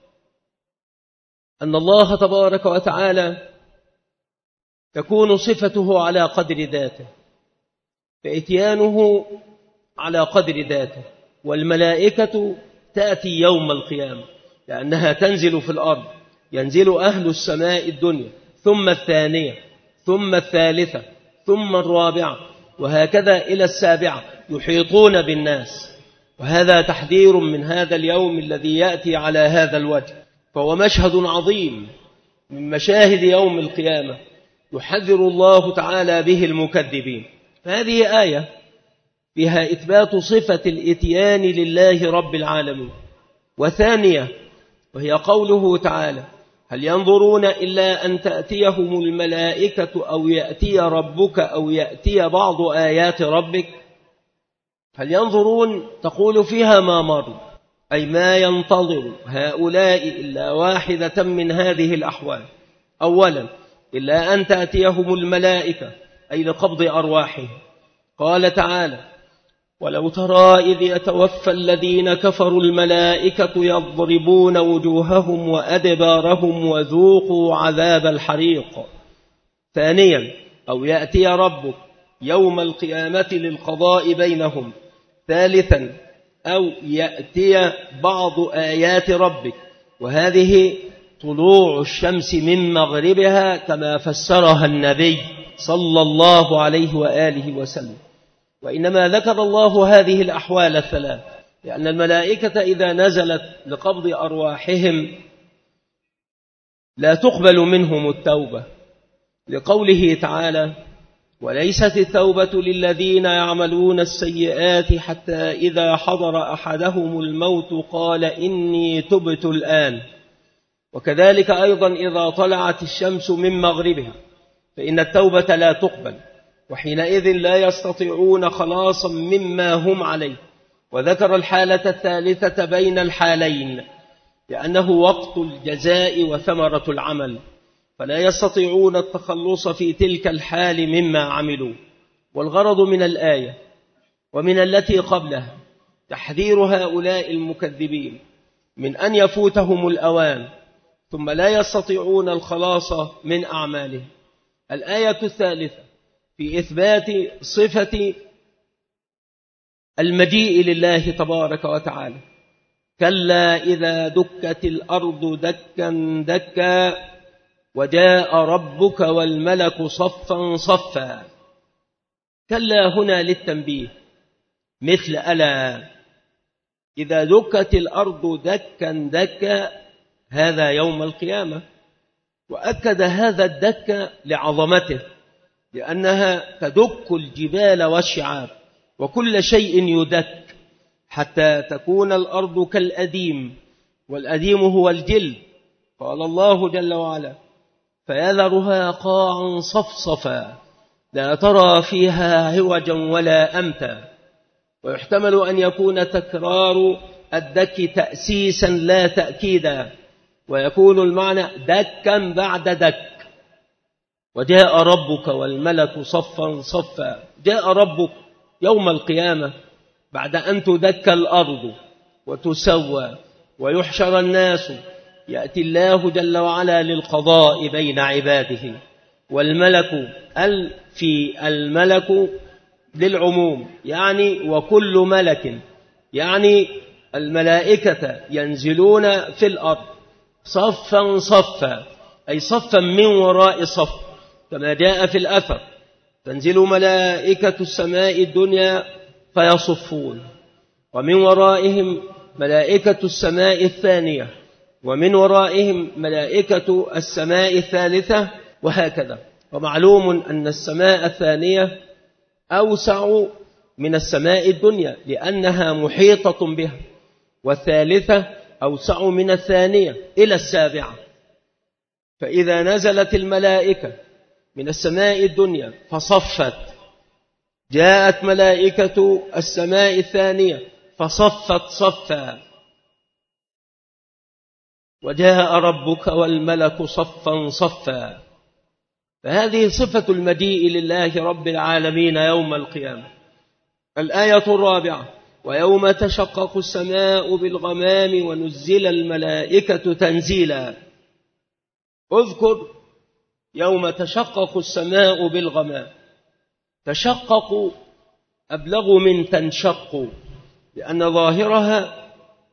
أن الله تبارك وتعالى تكون صفته على قدر ذاته، فإتيانه على قدر ذاته. والملائكة تأتي يوم القيامة لأنها تنزل في الأرض، ينزل أهل السماء الدنيا، ثم الثانية، ثم الثالثة، ثم الرابعة، وهكذا إلى السابعة، يحيطون بالناس. وهذا تحذير من هذا اليوم الذي يأتي على هذا الوجه، فهو مشهد عظيم من مشاهد يوم القيامة يحذر الله تعالى به المكذبين. فهذه آية فيها إثبات صفة الإتيان لله رب العالمين. وثانية وهي قوله تعالى: هل ينظرون إلا أن تأتيهم الملائكة أو يأتي ربك أو يأتي بعض آيات ربك. هل ينظرون تقول فيها ما مر، أي ما ينتظر هؤلاء إلا واحدة من هذه الأحوال. أولا إلا أن تأتيهم الملائكة، أي لقبض أرواحهم. قال تعالى: ولو ترى إذ يتوفى الذين كفروا الملائكة يضربون وجوههم وأدبارهم وذوقوا عذاب الحريق. ثانيا أو يأتي ربك يوم القيامة للقضاء بينهم. ثالثا أو يأتي بعض آيات ربك، وهذه طلوع الشمس من مغربها كما فسرها النبي صلى الله عليه وآله وسلم، وإنما ذكر الله هذه الأحوال الثلاث لأن الملائكة إذا نزلت لقبض أرواحهم لا تقبل منهم التوبة، لقوله تعالى: وليست التوبة للذين يعملون السيئات حتى إذا حضر أحدهم الموت قال إني تبت الآن. وكذلك أيضا إذا طلعت الشمس من مغربها فإن التوبة لا تقبل، وحينئذ لا يستطيعون خلاصا مما هم عليه. وذكر الحالة الثالثة بين الحالين لأنه وقت الجزاء وثمرة العمل، فلا يستطيعون التخلص في تلك الحال مما عملوا. والغرض من الآية ومن التي قبلها تحذير هؤلاء المكذبين من أن يفوتهم الأوان ثم لا يستطيعون الخلاص من أعمالهم. الآية الثالثة في إثبات صفة المجيء لله تبارك وتعالى: كلا إذا دكت الأرض دكا دكا وجاء ربك والملك صفا صفا. كلا هنا للتنبيه مثل ألا. إذا دكت الأرض دكا دكا هذا يوم القيامة، وأكد هذا الدك لعظمته لأنها تدك الجبال والشعاب وكل شيء يدك حتى تكون الأرض كالأديم، والأديم هو الجلد. قال الله جل وعلا: فيذرها قاعا صفصفا لا ترى فيها عوجا ولا أمتا. ويحتمل أن يكون تكرار الدك تأسيسا لا تأكيدا، ويكون المعنى دكا بعد دك. وجاء ربك والملك صفا صفا. جاء ربك يوم القيامة بعد أن تدك الأرض وتسوى ويحشر الناس، يأتي الله جل وعلا للقضاء بين عباده. والملك ال في الملك للعموم يعني وكل ملك، يعني الملائكة ينزلون في الأرض صفا صفا، أي صفا من وراء صف، كما جاء في الأثر: تنزل ملائكة السماء الدنيا فيصفون، ومن ورائهم ملائكة السماء الثانية، ومن ورائهم ملائكة السماء الثالثة، وهكذا. ومعلوم أن السماء الثانية أوسع من السماء الدنيا لأنها محيطة بها، والثالثة أوسع من الثانية إلى السابعة. فإذا نزلت الملائكة من السماء الدنيا فصفت، جاءت ملائكة السماء الثانية فصفت صفا، وجاء ربك والملك صفا صفا. فهذه صفة المجيء لله رب العالمين يوم القيامة. الآية الرابعة: ويوم تشقق السماء بالغمام ونزل الملائكة تنزيلا. اذكر يوم تشقق السماء بالغمام. تشقق أبلغ من تنشق، لأن ظاهرها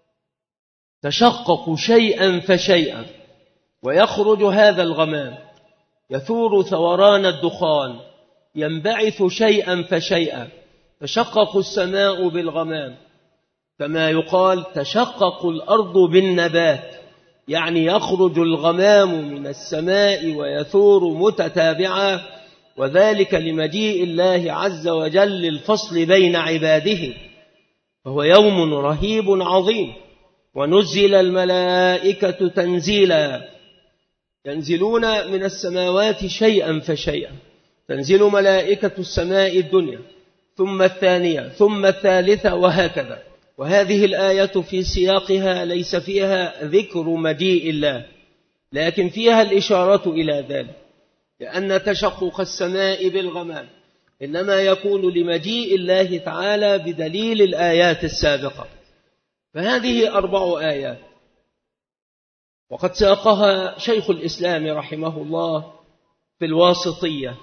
تشقق شيئا فشيئا، ويخرج هذا الغمام يثور ثوران الدخان، ينبعث شيئا فشيئا. تشقق السماء بالغمام، كما يقال تشقق الأرض بالنبات، يعني يخرج الغمام من السماء ويثور متتابعا، وذلك لمجيء الله عز وجل للفصل بين عباده. فهو يوم رهيب عظيم. ونزل الملائكة تنزيلا، ينزلون من السماوات شيئا فشيئا. تنزل ملائكة السماء الدنيا ثم الثانية ثم الثالثة، وهكذا. وهذه الآية في سياقها ليس فيها ذكر مجيء الله، لكن فيها الإشارة إلى ذلك، لأن تشقق السماء بالغمام إنما يكون لمجيء الله تعالى بدليل الآيات السابقة. فهذه أربع آيات، وقد ساقها شيخ الإسلام رحمه الله في الواسطية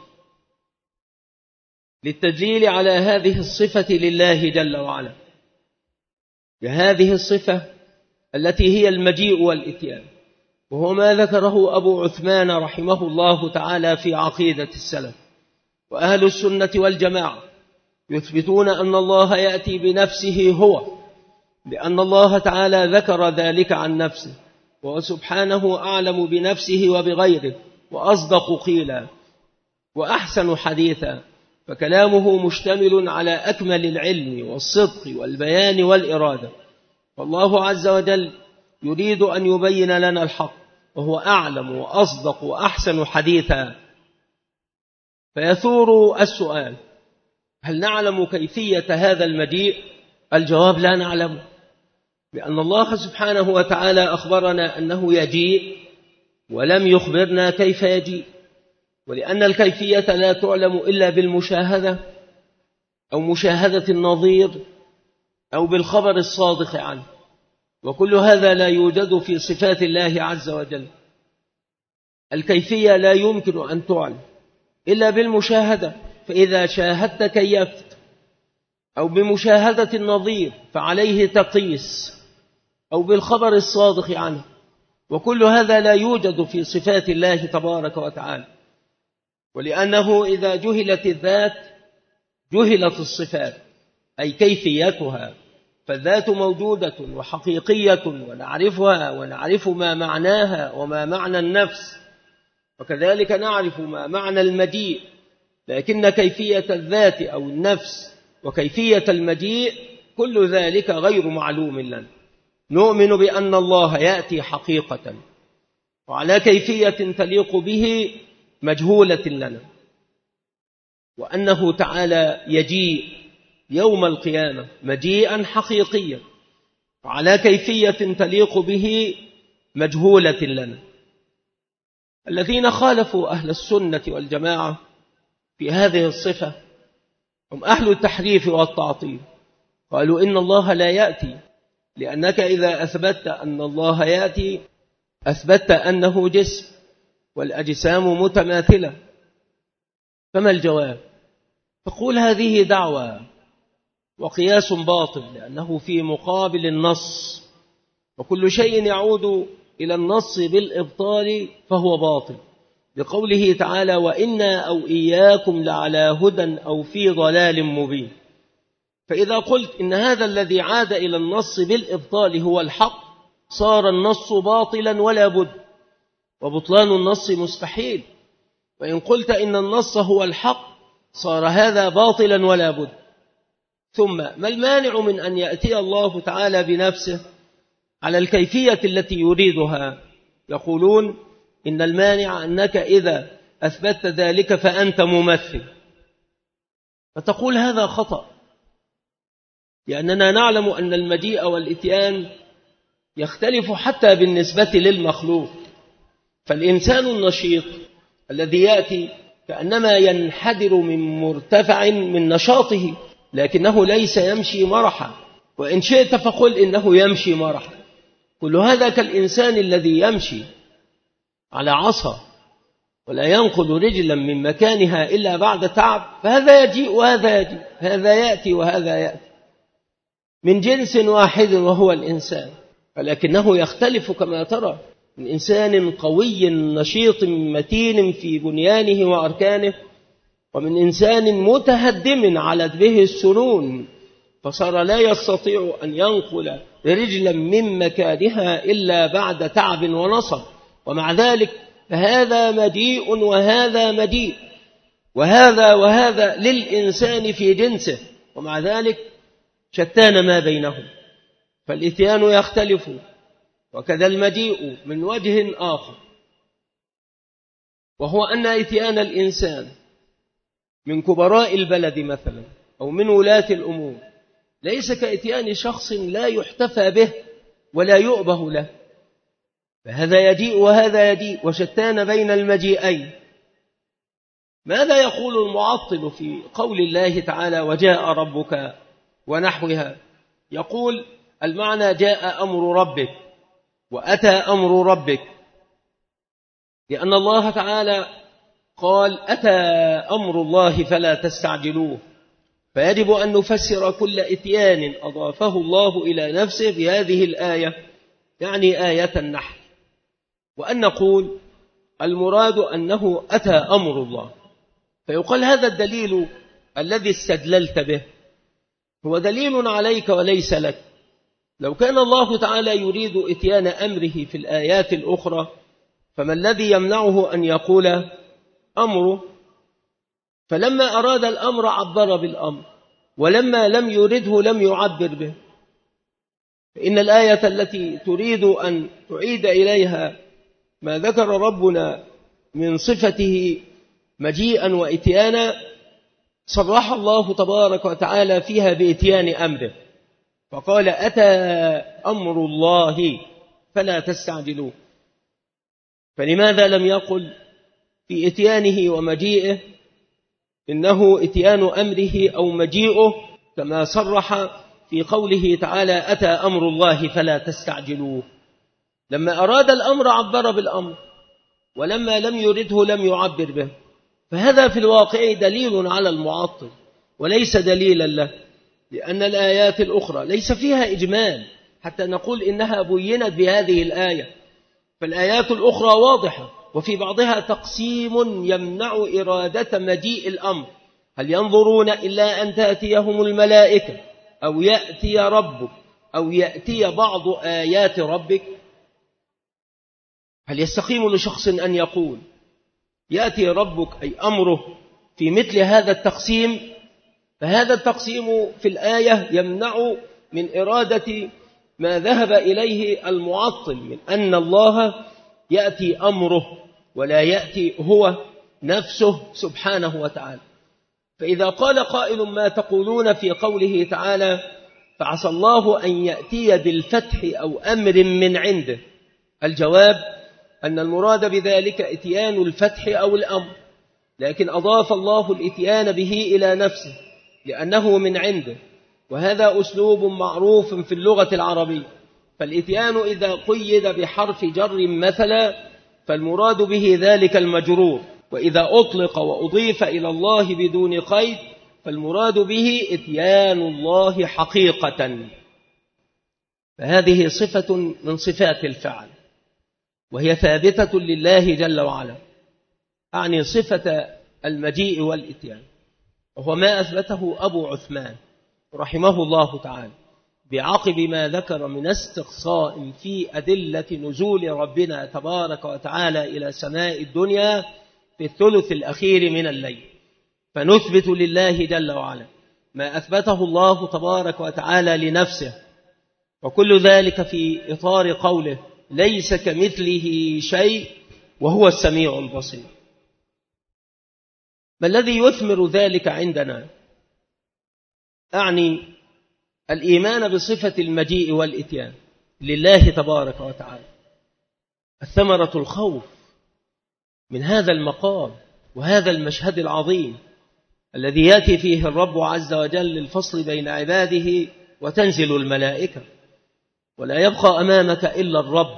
للتدليل على هذه الصفة لله جل وعلا، بهذه الصفة التي هي المجيء والإتيان. وهو ما ذكره أبو عثمان رحمه الله تعالى في عقيدة السلف. وأهل السنة والجماعة يثبتون أن الله يأتي بنفسه هو، لأن الله تعالى ذكر ذلك عن نفسه، وهو سبحانه أعلم بنفسه وبغيره، وأصدق قيلا، وأحسن حديثا، فكلامه مشتمل على أكمل العلم والصدق والبيان والإرادة. فالله عز وجل يريد أن يبين لنا الحق، وهو أعلم وأصدق وأحسن حديثا. فيثور السؤال: هل نعلم كيفية هذا المجيء؟ الجواب: لا نعلم، لأن الله سبحانه وتعالى أخبرنا أنه يجيء ولم يخبرنا كيف يجيء، ولأن الكيفية لا تعلم إلا بالمشاهدة أو مشاهدة النظير أو بالخبر الصادق عنه، وكل هذا لا يوجد في صفات الله عز وجل. الكيفية لا يمكن أن تعلم إلا بالمشاهدة، فإذا شاهدت كيفت، أو بمشاهدة النظير فعليه تقيس، أو بالخبر الصادق عنه، وكل هذا لا يوجد في صفات الله تبارك وتعالى. ولأنه إذا جهلت الذات جهلت الصفات، أي كيفيتها، فالذات موجودة وحقيقية ونعرفها، ونعرف ما معناها وما معنى النفس، وكذلك نعرف ما معنى المجيء، لكن كيفية الذات أو النفس وكيفية المجيء كل ذلك غير معلوم لنا. نؤمن بأن الله يأتي حقيقة وعلى كيفية تليق به مجهولة لنا، وأنه تعالى يجيء يوم القيامة مجيئا حقيقيا وعلى كيفية تليق به مجهولة لنا. الذين خالفوا أهل السنة والجماعة في هذه الصفة هم أهل التحريف والتعطيل. قالوا إن الله لا يأتي، لأنك إذا أثبت أن الله يأتي أثبت أنه جسم، والأجسام متماثلة. فما الجواب؟ فقول هذه دعوة وقياس باطل، لأنه في مقابل النص، وكل شيء يعود إلى النص بالإبطال فهو باطل، لقوله تعالى: وإنا أو إياكم لعلى هدى أو في ضلال مبين. فإذا قلت إن هذا الذي عاد إلى النص بالإبطال هو الحق، صار النص باطلا ولا بد، وبطلان النص مستحيل. وإن قلت إن النص هو الحق صار هذا باطلا ولا بد. ثم ما المانع من أن يأتي الله تعالى بنفسه على الكيفية التي يريدها؟ يقولون إن المانع أنك إذا أثبت ذلك فأنت ممثل. فتقول هذا خطأ، لأننا نعلم أن المجيء والإتيان يختلف حتى بالنسبة للمخلوق. فالإنسان النشيط الذي يأتي كأنما ينحدر من مرتفع من نشاطه، لكنه ليس يمشي مرحا، وإن شئت فقل إنه يمشي مرحا. كل هذا كالإنسان الذي يمشي على عصا ولا ينقل رجلا من مكانها إلا بعد تعب، فهذا يجيء وهذا يجيء، هذا يأتي وهذا يأتي، من جنس واحد وهو الإنسان، ولكنه يختلف كما ترى، من إنسان قوي نشيط متين في بنيانه وأركانه، ومن إنسان متهدم علت به السنون فصار لا يستطيع أن ينقل رجلا من مكانها إلا بعد تعب ونصب. ومع ذلك فهذا مجيء وهذا مجيء، وهذا وهذا للإنسان في جنسه، ومع ذلك شتان ما بينهم. فالإتيان يختلف، وكذا المجيء من وجه آخر، وهو أن إتيان الإنسان من كبراء البلد مثلا أو من ولاة الأمور ليس كإتيان شخص لا يحتفى به ولا يؤبه له، فهذا يجيء وهذا يجيء، وشتان بين المجيئين. ماذا يقول المعطل في قول الله تعالى: وجاء ربك ونحوها؟ يقول المعنى جاء أمر ربك وأتى أمر ربك، لأن الله تعالى قال: أتى أمر الله فلا تستعجلوه. فيجب أن نفسر كل إتيان أضافه الله إلى نفسه بهذه الآية، يعني آية النحل. وأن نقول المراد أنه أتى أمر الله، فيقال هذا الدليل الذي استدللت به هو دليل عليك وليس لك. لو كان الله تعالى يريد إتيان أمره في الآيات الأخرى فما الذي يمنعه أن يقول أمره؟ فلما أراد الأمر عبر بالأمر، ولما لم يرده لم يعبر به. فإن الآية التي تريد أن تعيد إليها ما ذكر ربنا من صفته مجيئا وإتيانا صرح الله تبارك وتعالى فيها بإتيان أمره، فقال أتى أمر الله فلا تستعجلوه. فلماذا لم يقل في إتيانه ومجيئه إنه إتيان أمره أو مجيئه كما صرح في قوله تعالى أتى أمر الله فلا تستعجلوه؟ لما أراد الأمر عبر بالأمر، ولما لم يرده لم يعبر به. فهذا في الواقع دليل على المعطل وليس دليلا له، لأن الآيات الأخرى ليس فيها إجمال حتى نقول إنها بينت بهذه الآية. فالآيات الأخرى واضحة، وفي بعضها تقسيم يمنع إرادة مجيء الأمر. هل ينظرون إلا أن تأتيهم الملائكة أو يأتي ربك أو يأتي بعض آيات ربك؟ هل يستقيم لشخص أن يقول يأتي ربك أي أمره في مثل هذا التقسيم؟ فهذا التقسيم في الآية يمنع من إرادة ما ذهب إليه المعطل من أن الله يأتي أمره ولا يأتي هو نفسه سبحانه وتعالى. فإذا قال قائل ما تقولون في قوله تعالى فعسى الله أن يأتي بالفتح أو أمر من عنده؟ الجواب أن المراد بذلك إتيان الفتح أو الأمر، لكن أضاف الله الإتيان به إلى نفسه لأنه من عنده، وهذا أسلوب معروف في اللغة العربية. فالإتيان إذا قيد بحرف جر مثلا فالمراد به ذلك المجرور، وإذا أطلق وأضيف إلى الله بدون قيد فالمراد به إتيان الله حقيقة. فهذه صفة من صفات الفعل وهي ثابتة لله جل وعلا، أعني صفة المجيء والإتيان، وهو ما أثبته أبو عثمان رحمه الله تعالى بعقب ما ذكر من استقصاء في أدلة نزول ربنا تبارك وتعالى إلى سماء الدنيا في الثلث الأخير من الليل. فنثبت لله جل وعلا ما أثبته الله تبارك وتعالى لنفسه، وكل ذلك في إطار قوله ليس كمثله شيء وهو السميع البصير. ما الذي يثمر ذلك عندنا؟ أعني الإيمان بصفة المجيء والإتيان لله تبارك وتعالى. الثمرة الخوف من هذا المقام وهذا المشهد العظيم الذي يأتي فيه الرب عز وجل للفصل بين عباده وتنزل الملائكة، ولا يبقى أمامك إلا الرب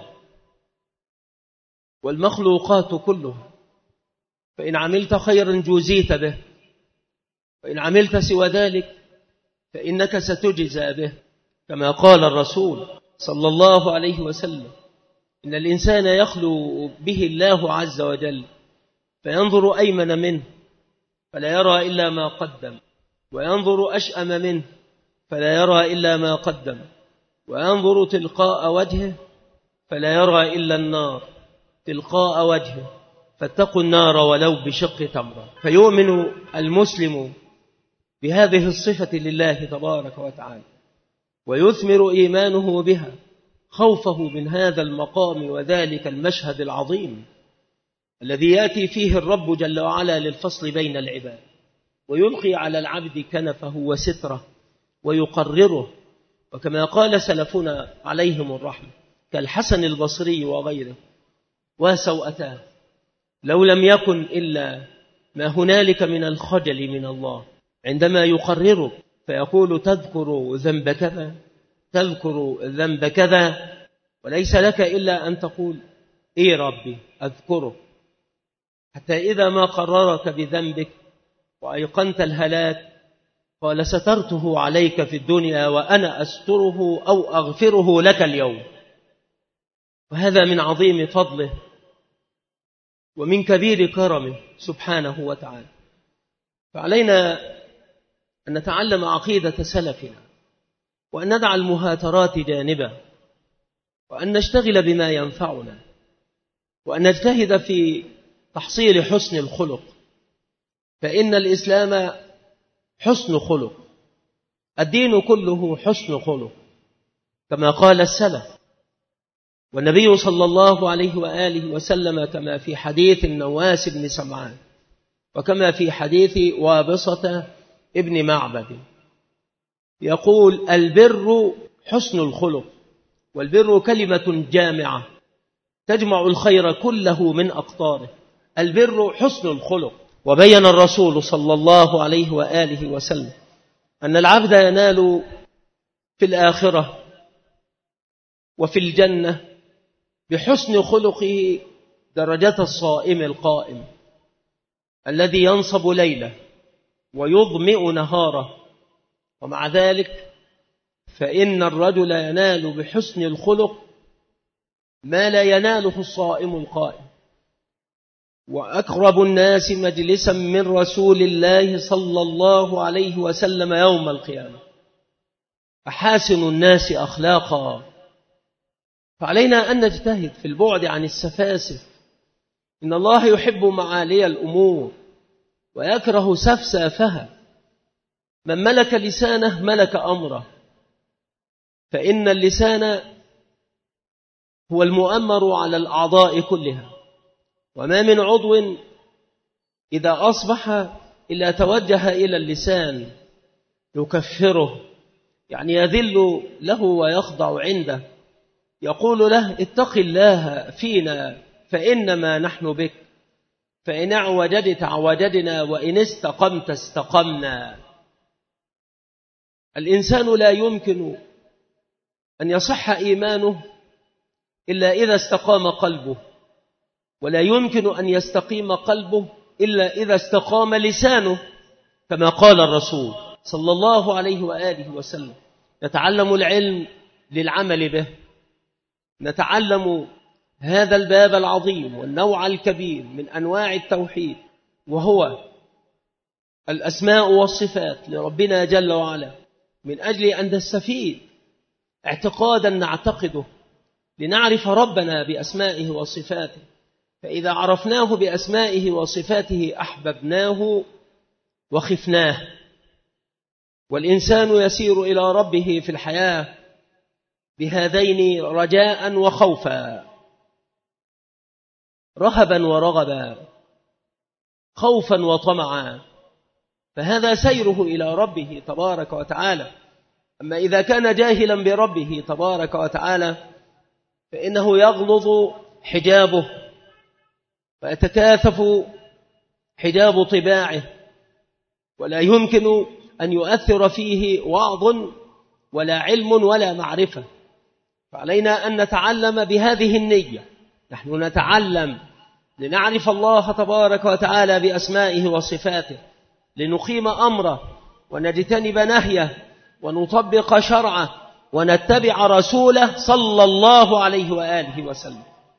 والمخلوقات كلها. فإن عملت خيرا جوزيت به، وإن عملت سوى ذلك فإنك ستجزى به، كما قال الرسول صلى الله عليه وسلم إن الإنسان يخلو به الله عز وجل فينظر أيمن منه فلا يرى إلا ما قدم، وينظر أشأم منه فلا يرى إلا ما قدم، وينظر تلقاء وجهه فلا يرى إلا النار تلقاء وجهه، فاتقوا النار ولو بشق تمرة. فيؤمن المسلم بهذه الصفة لله تبارك وتعالى ويثمر إيمانه بها خوفه من هذا المقام وذلك المشهد العظيم الذي يأتي فيه الرب جل وعلا للفصل بين العباد، ويلقي على العبد كنفه وستره ويقرره. وكما قال سلفنا عليهم الرحمة كالحسن البصري وغيره وسوءتاه لو لم يكن إلا ما هنالك من الخجل من الله عندما يقررك فيقول تذكر ذنب كذا تذكر ذنب كذا، وليس لك إلا أن تقول إيه ربي أذكره، حتى إذا ما قررك بذنبك وأيقنت الهلاك قال سترته عليك في الدنيا وأنا أستره أو أغفره لك اليوم. وهذا من عظيم فضله ومن كبير كرمه سبحانه وتعالى. فعلينا أن نتعلم عقيدة سلفنا، وأن ندع المهاترات جانبا، وأن نشتغل بما ينفعنا، وأن نجتهد في تحصيل حسن الخلق، فإن الإسلام حسن خلق، الدين كله حسن خلق كما قال السلف. والنبي صلى الله عليه وآله وسلم كما في حديث النواس بن سمعان وكما في حديث وابصة ابن معبد يقول: البر حسن الخلق. والبر كلمة جامعة تجمع الخير كله من أقطاره. البر حسن الخلق. وبين الرسول صلى الله عليه وآله وسلم أن العبد ينال في الآخرة وفي الجنة بحسن خلقه درجة الصائم القائم الذي ينصب ليله ويظمئ نهاره. ومع ذلك فإن الرجل ينال بحسن الخلق ما لا يناله الصائم القائم. وأقرب الناس مجلسا من رسول الله صلى الله عليه وسلم يوم القيامة أحاسن الناس أخلاقا. فعلينا أن نجتهد في البعد عن السفاسف. إن الله يحب معالي الأمور ويكره سفسافها. من ملك لسانه ملك أمره، فإن اللسان هو المؤمر على الأعضاء كلها، وما من عضو إذا أصبح إلا توجه إلى اللسان يكفره، يعني يذل له ويخضع عنده، يقول له: اتق الله فينا فإنما نحن بك، فإن اعوجدت اعوجدنا وإن استقمت استقمنا. الإنسان لا يمكن أن يصح إيمانه إلا إذا استقام قلبه، ولا يمكن أن يستقيم قلبه إلا إذا استقام لسانه، كما قال الرسول صلى الله عليه وآله وسلم: نتعلم العلم للعمل به، نتعلم هذا الباب العظيم والنوع الكبير من أنواع التوحيد، وهو الأسماء والصفات لربنا جل وعلا، من أجل أن نستفيد اعتقادا نعتقده لنعرف ربنا بأسمائه وصفاته. فإذا عرفناه بأسمائه وصفاته أحببناه وخفناه. والإنسان يسير إلى ربه في الحياة بهذين رجاء وخوفا، رهبا ورغبا، خوفا وطمعا، فهذا سيره إلى ربه تبارك وتعالى. أما إذا كان جاهلا بربه تبارك وتعالى فإنه يغلظ حجابه ويتكاثف حجاب طباعه، ولا يمكن أن يؤثر فيه وعظ ولا علم ولا معرفة. فعلينا أن نتعلم بهذه النية. نحن نتعلم لنعرف الله تبارك وتعالى بأسمائه وصفاته، لنقيم أمره ونجتنب نهيه ونطبق شرعه ونتبع رسوله صلى الله عليه وآله وسلم.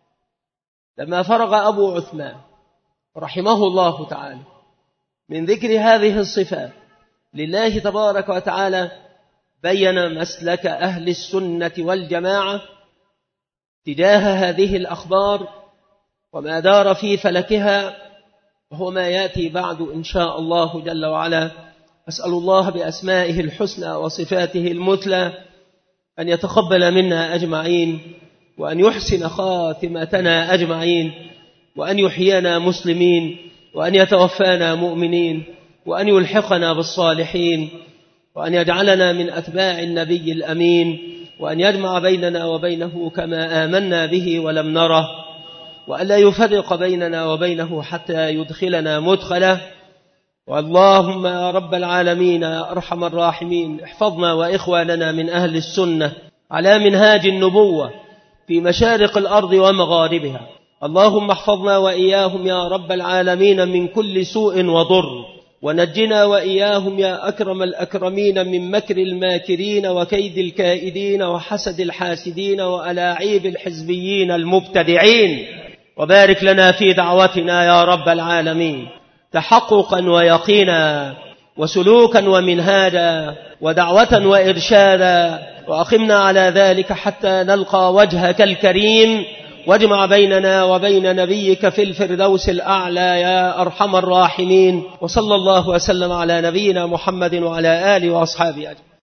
لما فرغ أبو عثمان رحمه الله تعالى من ذكر هذه الصفات لله تبارك وتعالى، بين مسلك أهل السنة والجماعة تجاه هذه الأخبار وما دار في فلكها، وهو ما يأتي بعد إن شاء الله جل وعلا. أسأل الله بأسمائه الحسنى وصفاته المثلى أن يتقبل منا أجمعين، وأن يحسن خاتمتنا أجمعين، وأن يحيينا مسلمين، وأن يتوفانا مؤمنين، وأن يلحقنا بالصالحين، وأن يجعلنا من أتباع النبي الأمين، وأن يجمع بيننا وبينه كما آمنا به ولم نره، وأن لا يفرق بيننا وبينه حتى يدخلنا مدخله. واللهم يا رب العالمين يا أرحم الراحمين احفظنا وإخواننا من أهل السنة على منهاج النبوة في مشارق الأرض ومغاربها. اللهم احفظنا وإياهم يا رب العالمين من كل سوء وضر، ونجنا وإياهم يا أكرم الأكرمين من مكر الماكرين وكيد الكائدين وحسد الحاسدين وألاعيب الحزبيين المبتدعين. وبارك لنا في دعوتنا يا رب العالمين، تحققا ويقينا وسلوكا ومنهاجا ودعوة وإرشادا، وأقمنا على ذلك حتى نلقى وجهك الكريم، واجمع بيننا وبين نبيك في الفردوس الأعلى يا أرحم الراحمين. وصلى الله وسلم على نبينا محمد وعلى آله وأصحابه أجمعين.